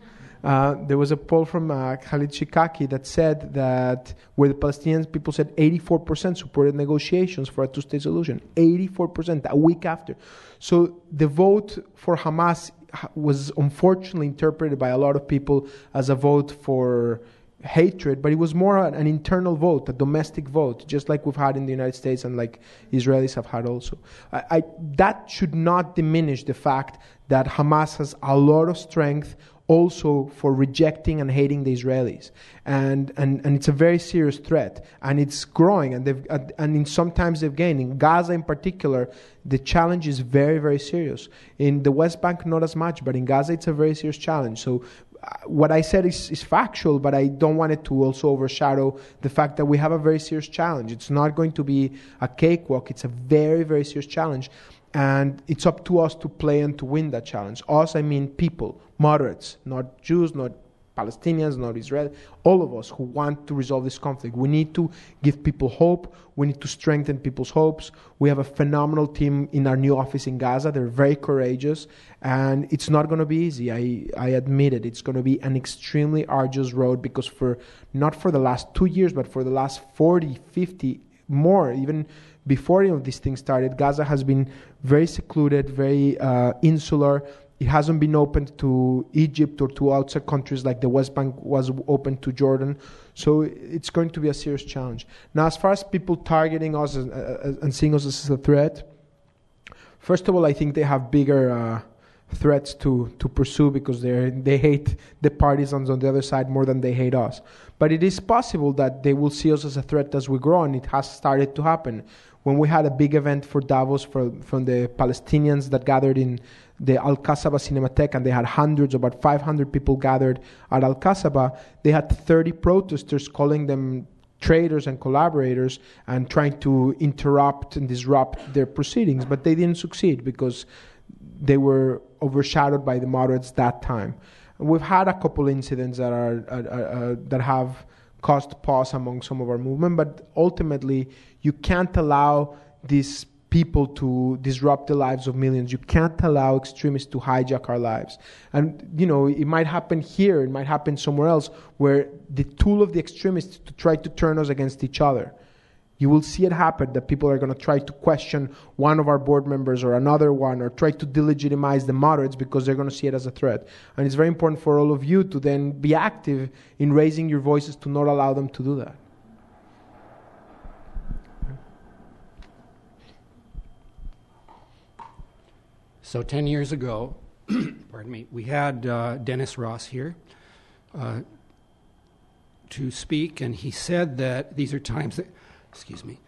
Uh, there was a poll from uh, Khalid Shikaki that said that where the Palestinians, people said eighty-four percent supported negotiations for a two-state solution. eighty-four percent, a week after. So the vote for Hamas was unfortunately interpreted by a lot of people as a vote for hatred, but it was more an, an internal vote, a domestic vote, just like we've had in the United States and like Israelis have had also. I, I, that should not diminish the fact that Hamas has a lot of strength also for rejecting and hating the Israelis. And, and, and it's a very serious threat. And it's growing. And, they've, and in sometimes they've gained. In Gaza in particular, the challenge is very, very serious. In the West Bank, not as much. But in Gaza, it's a very serious challenge. So uh, what I said is, is factual, but I don't want it to also overshadow the fact that we have a very serious challenge. It's not going to be a cakewalk. It's a very, very serious challenge. And it's up to us to play and to win that challenge. Us, I mean people, moderates, not Jews, not Palestinians, not Israel, all of us who want to resolve this conflict. We need to give people hope. We need to strengthen people's hopes. We have a phenomenal team in our new office in Gaza. They're very courageous. And it's not going to be easy. I, I admit it. It's going to be an extremely arduous road because for not for the last two years, but for the last forty, fifty, more, even before any of these things started, Gaza has been very secluded, very uh, insular. It hasn't been open to Egypt or to outside countries like the West Bank was open to Jordan. So it's going to be a serious challenge. Now, as far as people targeting us as, uh, and seeing us as a threat, first of all, I think they have bigger uh, threats to, to pursue because they they hate the partisans on the other side more than they hate us. But it is possible that they will see us as a threat as we grow, and it has started to happen. When we had a big event for Davos for, from the Palestinians that gathered in the Al-Qasaba Cinematheque, and they had hundreds, about five hundred people gathered at Al-Qasaba, they had thirty protesters calling them traitors and collaborators and trying to interrupt and disrupt their proceedings. But they didn't succeed because they were overshadowed by the moderates that time. We've had a couple incidents that are uh, uh, that have caused pause among some of our movement, but ultimately you can't allow these people to disrupt the lives of millions. You can't allow extremists to hijack our lives. And, you know, it might happen here, it might happen somewhere else, where the tool of the extremists is to try to turn us against each other. You will see it happen, that people are going to try to question one of our board members or another one, or try to delegitimize the moderates because they're going to see it as a threat. And it's very important for all of you to then be active in raising your voices to not allow them to do that. So ten years ago, pardon me, we had uh, Dennis Ross here uh, to speak, and he said that these are times that, excuse me,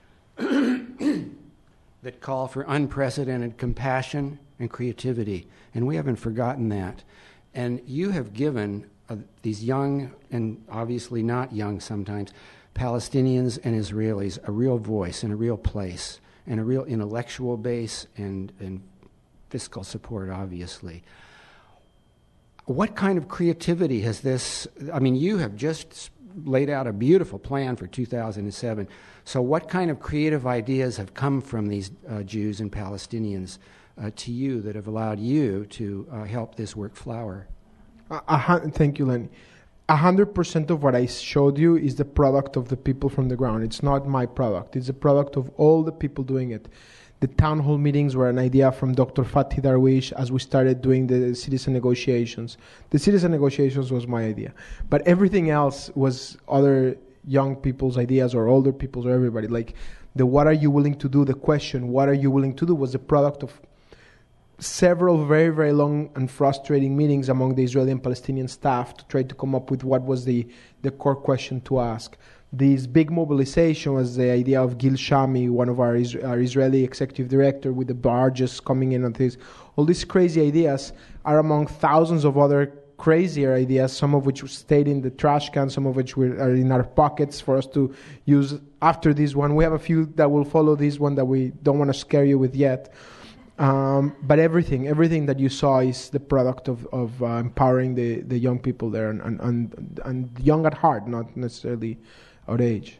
that call for unprecedented compassion and creativity, and we haven't forgotten that. And you have given uh, these young, and obviously not young sometimes, Palestinians and Israelis a real voice and a real place, and a real intellectual base and, and fiscal support, obviously. What kind of creativity has this, I mean, you have just laid out a beautiful plan for two thousand seven. So what kind of creative ideas have come from these uh, Jews and Palestinians uh, to you that have allowed you to uh, help this work flower? Uh, uh, thank you, Lenny. A hundred percent of what I showed you is the product of the people from the ground. It's not my product. It's a product of all the people doing it. The town hall meetings were an idea from Doctor Fatih Darwish as we started doing the citizen negotiations. The citizen negotiations was my idea. But everything else was other young people's ideas or older people's or everybody. Like the what are you willing to do, the question, what are you willing to do, was the product of several very, very long and frustrating meetings among the Israeli and Palestinian staff to try to come up with what was the, the core question to ask. This big mobilization was the idea of Gil Shami, one of our, Is- our Israeli executive director, with the barges coming in on this. All these crazy ideas are among thousands of other crazier ideas, some of which stayed in the trash can, some of which were, are in our pockets for us to use after this one. We have a few that will follow this one that we don't want to scare you with yet. Um, but everything, everything that you saw is the product of, of uh, empowering the, the young people there, and, and, and, and young at heart, not necessarily our age.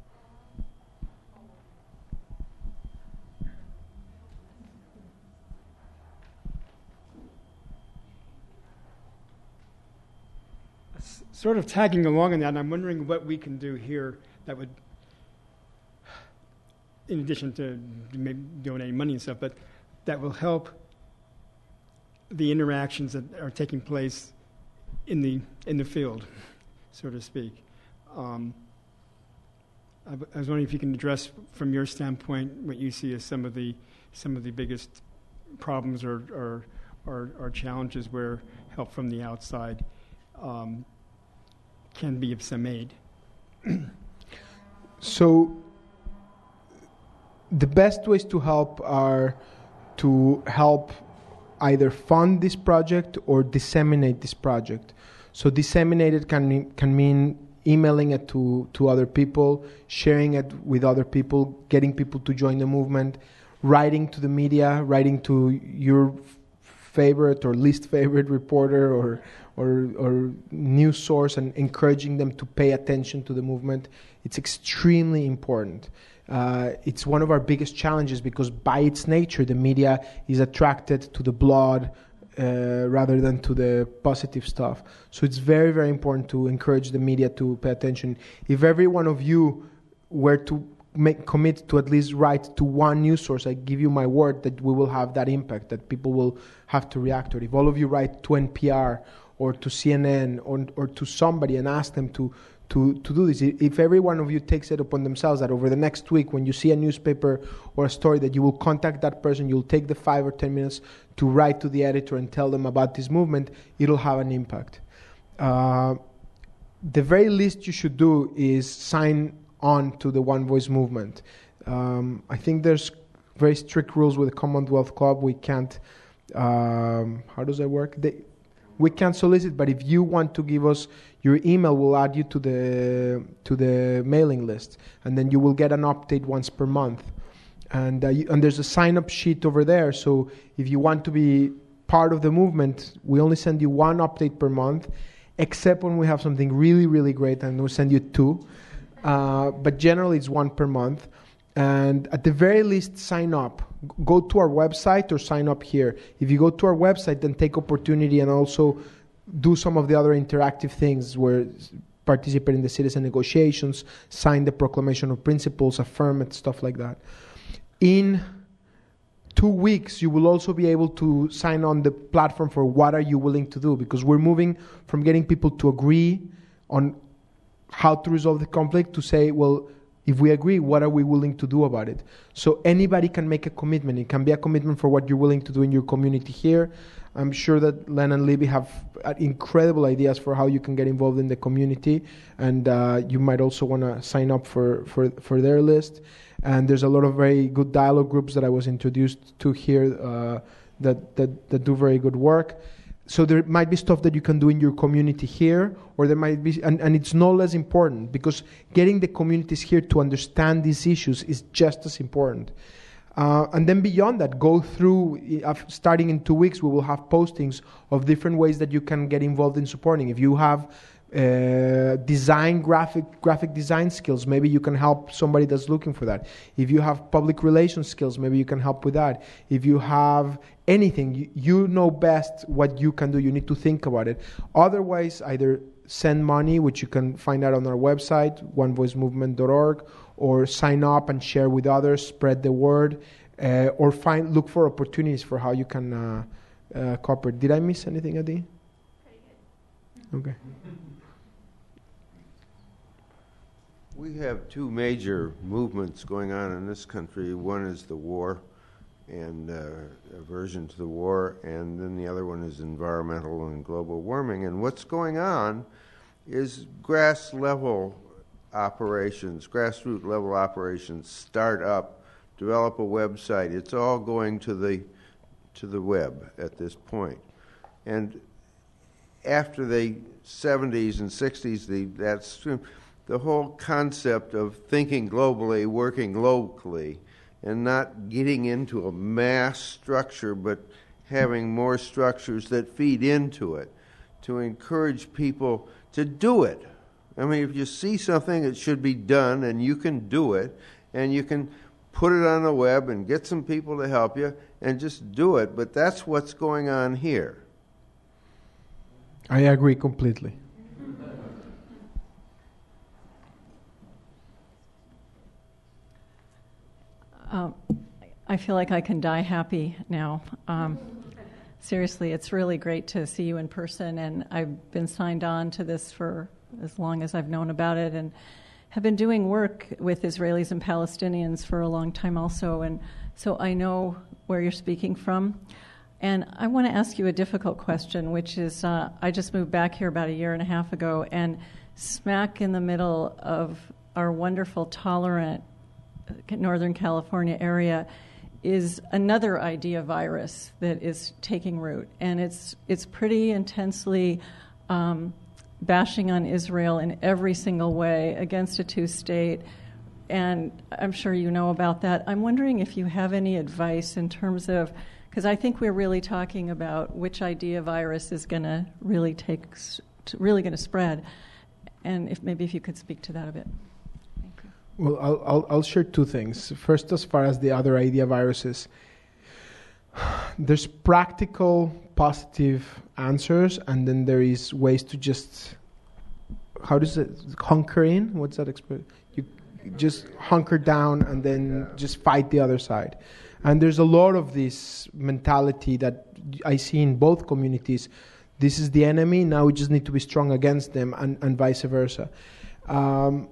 S- Sort of tagging along in that, and I'm wondering what we can do here that would, in addition to maybe donating money and stuff, but that will help the interactions that are taking place in the in the field, so to speak. Um, I, w- I was wondering if you can address, from your standpoint, what you see as some of the some of the biggest problems or or, or, or challenges where help from the outside um, can be of some aid. So the best ways to help are to help either fund this project or disseminate this project. So disseminate it can mean, can mean emailing it to, to other people, sharing it with other people, getting people to join the movement, writing to the media, writing to your f- favorite or least favorite reporter or, or, or news source and encouraging them to pay attention to the movement. It's extremely important. Uh, it's one of our biggest challenges because by its nature, the media is attracted to the blood uh, rather than to the positive stuff. So it's very, very important to encourage the media to pay attention. If every one of you were to make, commit to at least write to one news source, I give you my word that we will have that impact, that people will have to react to it. If all of you write to N P R or to C N N or, or to somebody and ask them to To, to do this, if every one of you takes it upon themselves that over the next week when you see a newspaper or a story that you will contact that person, you'll take the five or ten minutes to write to the editor and tell them about this movement, it'll have an impact. Uh, the very least you should do is sign on to the One Voice movement. Um, I think there's very strict rules with the Commonwealth Club. We can't, um, how does that work? They, we can't solicit, but if you want to give us your email, we'll add you to the to the mailing list, and then you will get an update once per month. And uh, you, and there's a sign-up sheet over there. So if you want to be part of the movement, we only send you one update per month, except when we have something really, really great, and we'll send you two. Uh, but generally, it's one per month. And at the very least, sign up. Go to our website or sign up here. If you go to our website, then take opportunity and also do some of the other interactive things where participate in the citizen negotiations, sign the proclamation of principles, affirm it, stuff like that. In two weeks, you will also be able to sign on the platform for what are you willing to do, because we're moving from getting people to agree on how to resolve the conflict to say, well, if we agree, what are we willing to do about it? So anybody can make a commitment. It can be a commitment for what you're willing to do in your community here. I'm sure that Len and Libby have incredible ideas for how you can get involved in the community, and uh, you might also want to sign up for, for, for their list. And there's a lot of very good dialogue groups that I was introduced to here uh, that, that, that do very good work. So there might be stuff that you can do in your community here, or there might be, and, and it's no less important, because getting the communities here to understand these issues is just as important. Uh, and then beyond that, go through, uh, starting in two weeks, we will have postings of different ways that you can get involved in supporting. If you have uh, design, graphic graphic design skills, maybe you can help somebody that's looking for that. If you have public relations skills, maybe you can help with that. If you have anything, you, you know best what you can do. You need to think about it. Otherwise, either send money, which you can find out on our website, one voice movement dot org, or sign up and share with others, spread the word, uh, or find look for opportunities for how you can uh, uh, cooperate. Did I miss anything, Adi? Pretty good. Okay. We have two major movements going on in this country. One is the war and uh, aversion to the war, and then the other one is environmental and global warming. And what's going on is grass level operations, grassroots level operations, start up, develop a website. It's all going to the to the web at this point. And after the seventies and sixties, the that's the whole concept of thinking globally, working locally, and not getting into a mass structure, but having more structures that feed into it, to encourage people to do it. I mean, if you see something that should be done and you can do it, and you can put it on the web and get some people to help you and just do it, but that's what's going on here. I agree completely. Um, I feel like I can die happy now. Um, seriously, it's really great to see you in person, and I've been signed on to this for as long as I've known about it, and have been doing work with Israelis and Palestinians for a long time also, and so I know where you're speaking from. And I want to ask you a difficult question, which is, uh, I just moved back here about a year and a half ago, and smack in the middle of our wonderful, tolerant Northern California area is another idea virus that is taking root, and it's it's pretty intensely um, bashing on Israel in every single way against a two-state, and I'm sure you know about that. I'm wondering if you have any advice in terms of, because I think we're really talking about which idea virus is going to really take, really going to spread, and if maybe if you could speak to that a bit. Well, I'll, I'll, I'll share two things. First, as far as the other idea viruses, there's practical, positive answers, and then there is ways to just, how does it, hunker in? What's that expression? You just hunker down and then just fight the other side. And there's a lot of this mentality that I see in both communities. This is the enemy, now we just need to be strong against them, and, and vice versa. Um,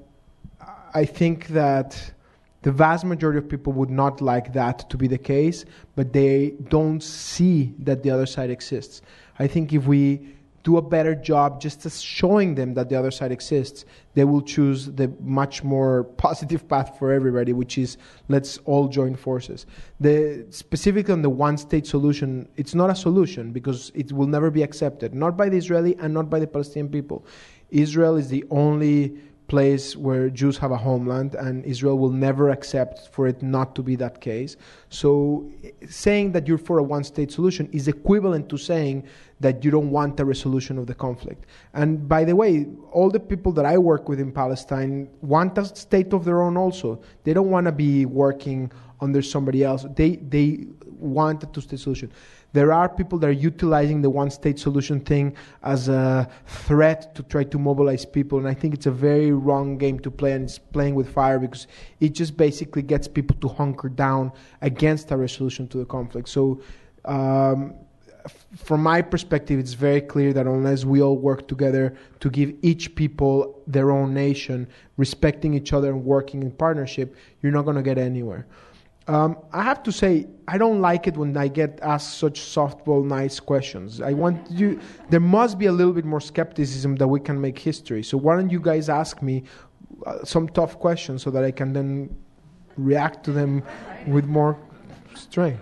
I think that the vast majority of people would not like that to be the case, but they don't see that the other side exists. I think if we do a better job just as showing them that the other side exists, they will choose the much more positive path for everybody, which is let's all join forces. The, specifically on the one-state solution, it's not a solution because it will never be accepted, not by the Israeli and not by the Palestinian people. Israel is the only place where Jews have a homeland, and Israel will never accept for it not to be that case. So saying that you're for a one-state solution is equivalent to saying that you don't want a resolution of the conflict. And by the way, all the people that I work with in Palestine want a state of their own also. They don't want to be working under somebody else. They, they want a two-state solution. There are people that are utilizing the one-state solution thing as a threat to try to mobilize people, and I think it's a very wrong game to play, and it's playing with fire because it just basically gets people to hunker down against a resolution to the conflict. So um, f- from my perspective, it's very clear that unless we all work together to give each people their own nation, respecting each other and working in partnership, you're not going to get anywhere. Um, I have to say, I don't like it when I get asked such softball, nice questions. I want you. There must be a little bit more skepticism that we can make history. So why don't you guys ask me uh, some tough questions so that I can then react to them with more strength?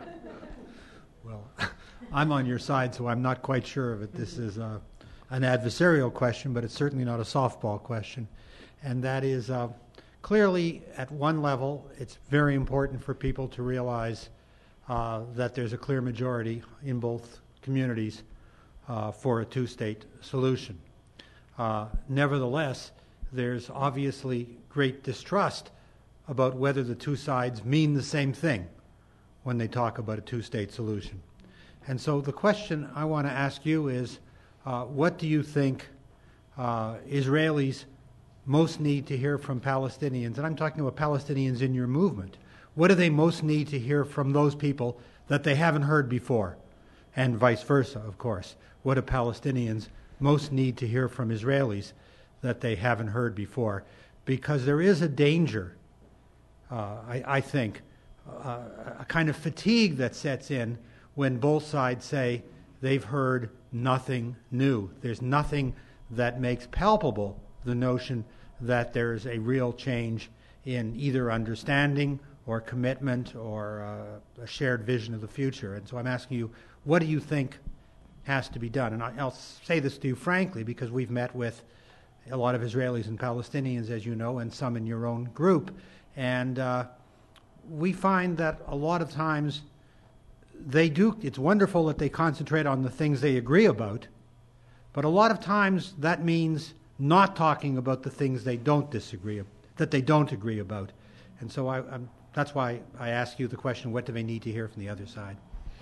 Well, I'm on your side, so I'm not quite sure of it. This is uh, an adversarial question, but it's certainly not a softball question, and that is. Uh, Clearly, at one level, it's very important for people to realize uh, that there's a clear majority in both communities uh, for a two-state solution. Uh, nevertheless, there's obviously great distrust about whether the two sides mean the same thing when they talk about a two-state solution. And so the question I want to ask you is, uh, what do you think uh, Israelis most need to hear from Palestinians, and I'm talking about Palestinians in your movement, what do they most need to hear from those people that they haven't heard before? And vice versa, of course. What do Palestinians most need to hear from Israelis that they haven't heard before? Because there is a danger, uh, I, I think, uh, a kind of fatigue that sets in when both sides say they've heard nothing new. There's nothing that makes palpable the notion that there's a real change in either understanding or commitment or uh, a shared vision of the future. And so I'm asking you, what do you think has to be done? And I, I'll say this to you frankly, because we've met with a lot of Israelis and Palestinians, as you know, and some in your own group. And uh, we find that a lot of times they do, it's wonderful that they concentrate on the things they agree about, but a lot of times that means not talking about the things they don't disagree, that they don't agree about. And so I, I'm, that's why I ask you the question, what do they need to hear from the other side?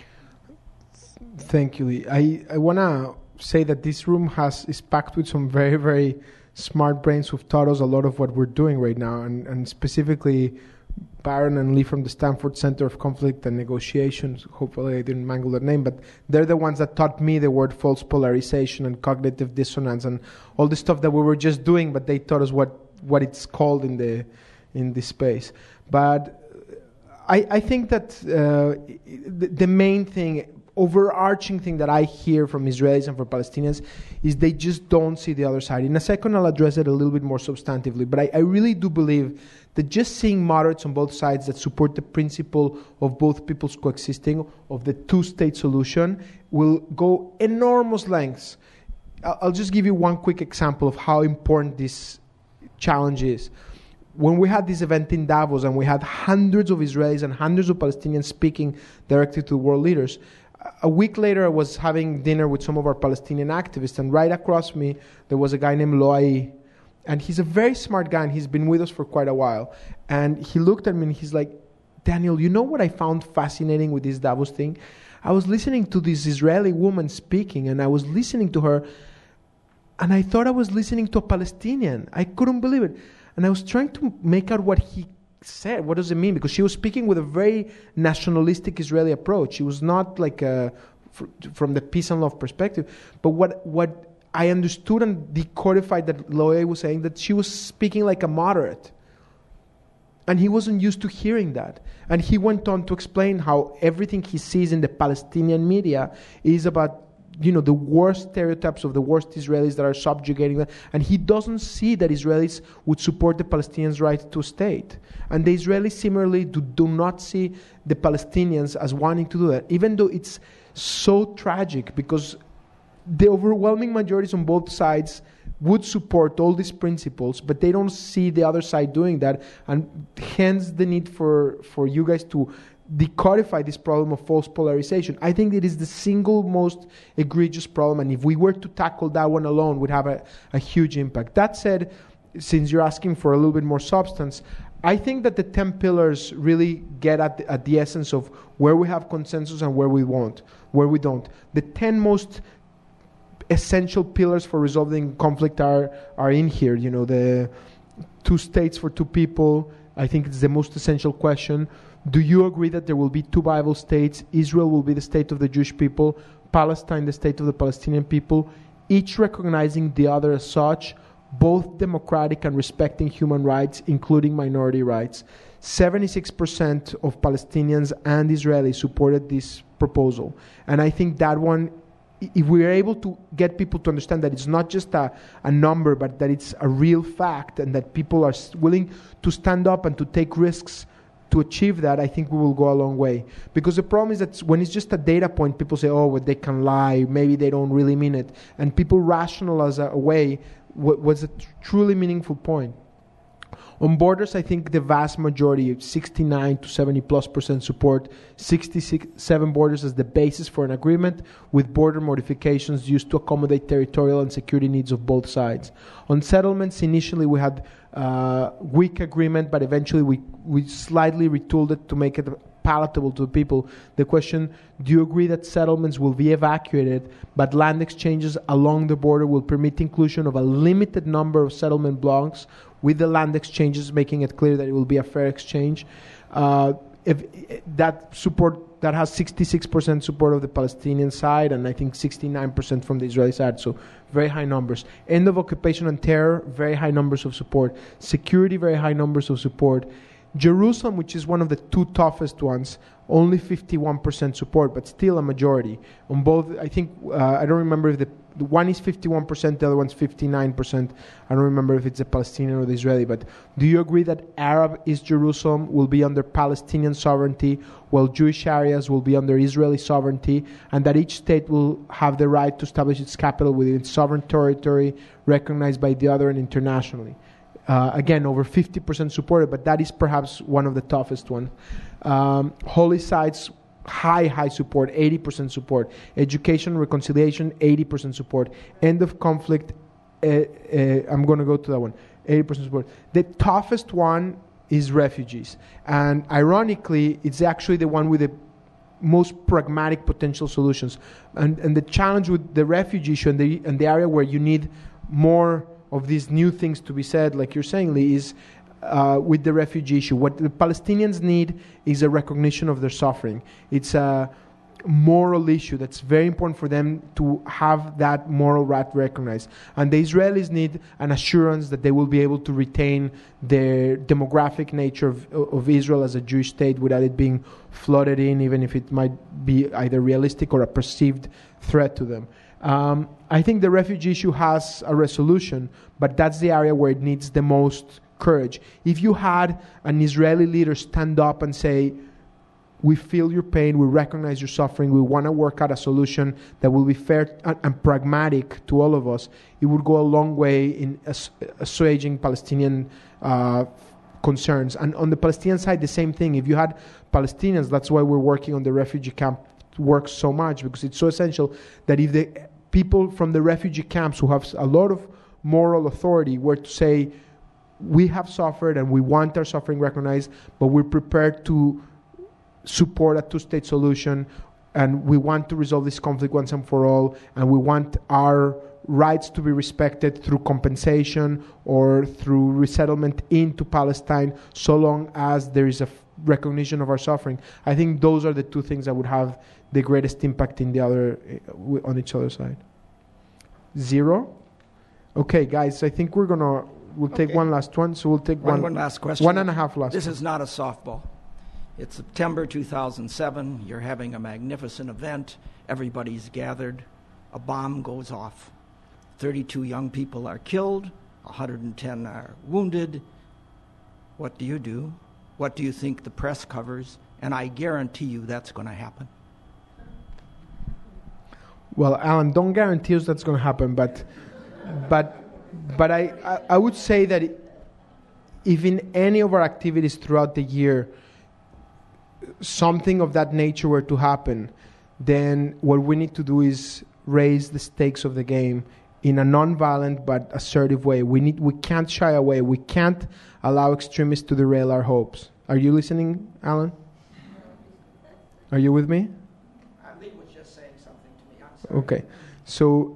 Thank you, Lee. I, I want to say that this room has is packed with some very, very smart brains who've taught us a lot of what we're doing right now, and, and specifically Byron and Lee from the Stanford Center of Conflict and Negotiations. Hopefully I didn't mangle their name, but they're the ones that taught me the word false polarization and cognitive dissonance and all the stuff that we were just doing, but they taught us what, what it's called in the in this space. But I, I think that uh, the, the main thing, overarching thing that I hear from Israelis and from Palestinians is they just don't see the other side. In a second, I'll address it a little bit more substantively, but I, I really do believe that just seeing moderates on both sides that support the principle of both peoples coexisting, of the two-state solution, will go enormous lengths. I'll just give you one quick example of how important this challenge is. When we had this event in Davos and we had hundreds of Israelis and hundreds of Palestinians speaking directly to world leaders, a week later I was having dinner with some of our Palestinian activists, and right across me there was a guy named Loai, and he's a very smart guy and he's been with us for quite a while. And he looked at me and he's like, Daniel, you know what I found fascinating with this Davos thing? I was listening to this Israeli woman speaking, and I was listening to her and I thought I was listening to a Palestinian. I couldn't believe it. And I was trying to make out what he said. What does it mean? Because she was speaking with a very nationalistic Israeli approach. She was not like a, fr- from the peace and love perspective. But what what I understood and decodified that Loai was saying, that she was speaking like a moderate. And he wasn't used to hearing that. And he went on to explain how everything he sees in the Palestinian media is about, you know, the worst stereotypes of the worst Israelis that are subjugating them. And he doesn't see that Israelis would support the Palestinians' right to a state. And the Israelis similarly do, do not see the Palestinians as wanting to do that, even though it's so tragic, because the overwhelming majorities on both sides would support all these principles, but they don't see the other side doing that, and hence the need for, for you guys to decodify this problem of false polarization. I think it is the single most egregious problem, and if we were to tackle that one alone, would have a, a huge impact. That said, since you're asking for a little bit more substance, I think that the ten pillars really get at the, at the essence of where we have consensus and where we won't, where we don't. The ten most essential pillars for resolving conflict are are in here. You know, the two states for two people. I think it's the most essential question. Do you agree that there will be two viable states? Israel will be the state of the Jewish people, Palestine the state of the Palestinian people, each recognizing the other as such, both democratic and respecting human rights, including minority rights. seventy-six percent of Palestinians and Israelis supported this proposal. And I think that one, if we are able to get people to understand that it's not just a, a number, but that it's a real fact, and that people are willing to stand up and to take risks to achieve that, I think we will go a long way. Because the problem is that when it's just a data point, people say, oh, well, they can lie, maybe they don't really mean it. And people rationalize away what was a truly meaningful point. On borders, I think the vast majority, sixty-nine to seventy plus percent support sixty-seven borders as the basis for an agreement, with border modifications used to accommodate territorial and security needs of both sides. On settlements, initially we had uh, weak agreement, but eventually we, we slightly retooled it to make it palatable to the people. The question, do you agree that settlements will be evacuated, but land exchanges along the border will permit inclusion of a limited number of settlement blocks, with the land exchanges making it clear that it will be a fair exchange? Uh, if that support, that has sixty-six percent support of the Palestinian side, and I think sixty-nine percent from the Israeli side, so very high numbers. End of occupation and terror, very high numbers of support. Security, very high numbers of support. Jerusalem, which is one of the two toughest ones, only fifty-one percent support, but still a majority. On both, I think, uh, I don't remember if the, the one is fifty-one percent, the other one's fifty-nine percent. I don't remember if it's the Palestinian or the Israeli, but do you agree that Arab East Jerusalem will be under Palestinian sovereignty, while Jewish areas will be under Israeli sovereignty, and that each state will have the right to establish its capital within its sovereign territory, recognized by the other and internationally? Uh, again, over fifty percent supported, but that is perhaps one of the toughest ones. Um, holy sites, high, high support, eighty percent support. Education, reconciliation, eighty percent support. End of conflict, uh, uh, I'm going to go to that one, eighty percent support. The toughest one is refugees. And ironically, it's actually the one with the most pragmatic potential solutions. And, and the challenge with the refugee issue and the, and the area where you need more of these new things to be said, like you're saying, Lee, is uh, with the refugee issue. What the Palestinians need is a recognition of their suffering. It's a moral issue that's very important for them to have that moral right recognized. And the Israelis need an assurance that they will be able to retain their demographic nature of, of Israel as a Jewish state without it being flooded in, even if it might be either realistic or a perceived threat to them. Um, I think the refugee issue has a resolution, but that's the area where it needs the most courage. If you had an Israeli leader stand up and say, we feel your pain, we recognize your suffering, we want to work out a solution that will be fair and, and pragmatic to all of us, it would go a long way in ass- assuaging Palestinian uh, concerns. And on the Palestinian side, the same thing. If you had Palestinians, that's why we're working on the refugee camp work so much, because it's so essential that if the people from the refugee camps who have a lot of moral authority were to say, we have suffered and we want our suffering recognized, but we're prepared to support a two-state solution, and we want to resolve this conflict once and for all, and we want our rights to be respected through compensation or through resettlement into Palestine, so long as there is a f- recognition of our suffering. I think those are the two things that would have the greatest impact in the other, uh, on each other's side. Zero? Okay, guys, I think we're gonna, we'll take Okay. one last one, so we'll take One, one, one last question. one and a half last This one. is not a softball. It's September two thousand seven. You're having a magnificent event. Everybody's gathered. A bomb goes off. thirty-two young people are killed. one hundred ten are wounded. What do you do? What do you think the press covers? And I guarantee you that's going to happen. Well, Alan, don't guarantee us that's going to happen, but but but I, I, I would say that if in any of our activities throughout the year something of that nature were to happen, then what we need to do is raise the stakes of the game in a non-violent but assertive way. We need we can't shy away. We can't allow extremists to derail our hopes. Are you listening, Alan? Are you with me? Lee was just saying something to me. I'm sorry. Okay. So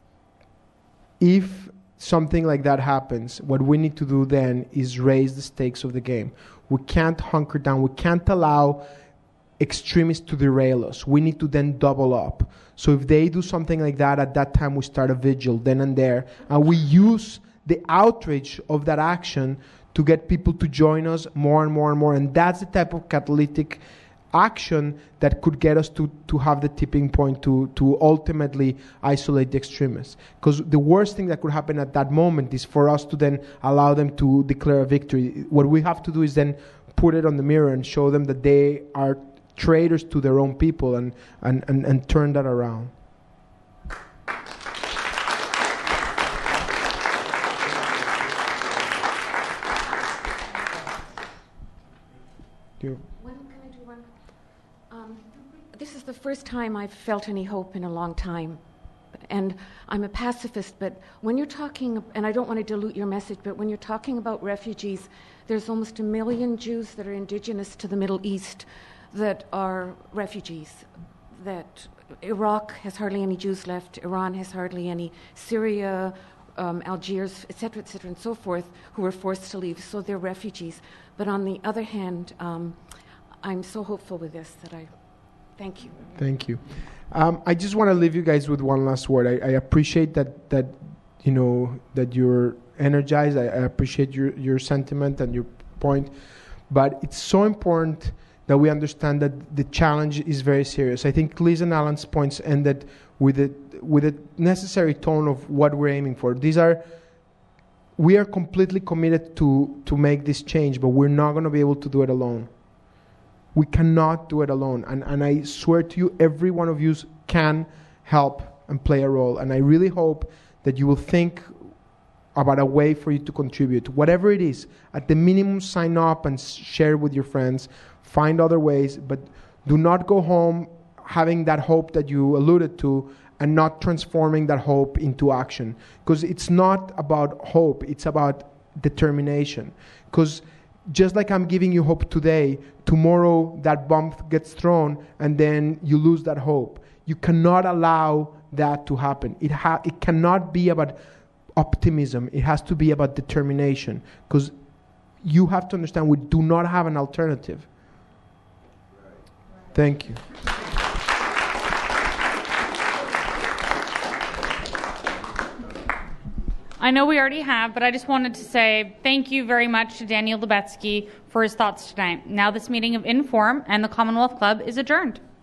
if something like that happens, what we need to do then is raise the stakes of the game. We can't hunker down. We can't allow extremists to derail us. We need to then double up. So if they do something like that, at that time we start a vigil then and there, and we use the outrage of that action to get people to join us more and more and more. And that's the type of catalytic action that could get us to, to have the tipping point to, to ultimately isolate the extremists. Because the worst thing that could happen at that moment is for us to then allow them to declare a victory. What we have to do is then put it on the mirror and show them that they are traitors to their own people, and, and, and, and turn that around. You. When can I do one? Um, this is the first time I've felt any hope in a long time. And I'm a pacifist, but when you're talking, and I don't want to dilute your message, but when you're talking about refugees, there's almost a million Jews that are indigenous to the Middle East that are refugees. That Iraq has hardly any Jews left, Iran has hardly any, Syria, um, Algiers, et cetera, et cetera, and so forth, who were forced to leave, so they're refugees. But on the other hand, um, I'm so hopeful with this that I thank you. Thank you. Um, I just want to leave you guys with one last word. I, I appreciate that that you know that you're energized. I, I appreciate your your sentiment and your point, But it's so important that we understand that the challenge is very serious. I think Liz and Alan's points ended with a, with a necessary tone of what we're aiming for. These are, we are completely committed to, to make this change, but we're not going to be able to do it alone. We cannot do it alone. And, and I swear to you, every one of you can help and play a role. And I really hope that you will think about a way for you to contribute. Whatever it is, at the minimum, sign up and share with your friends. Find other ways, but do not go home having that hope that you alluded to and not transforming that hope into action. Because it's not about hope, it's about determination. Because just like I'm giving you hope today, tomorrow that bomb gets thrown and then you lose that hope. You cannot allow that to happen. It, ha- it cannot be about optimism. It has to be about determination, because you have to understand we do not have an alternative. Thank you. I know we already have, but I just wanted to say thank you very much to Daniel Lubetzky for his thoughts tonight. Now this meeting of Inform and the Commonwealth Club is adjourned.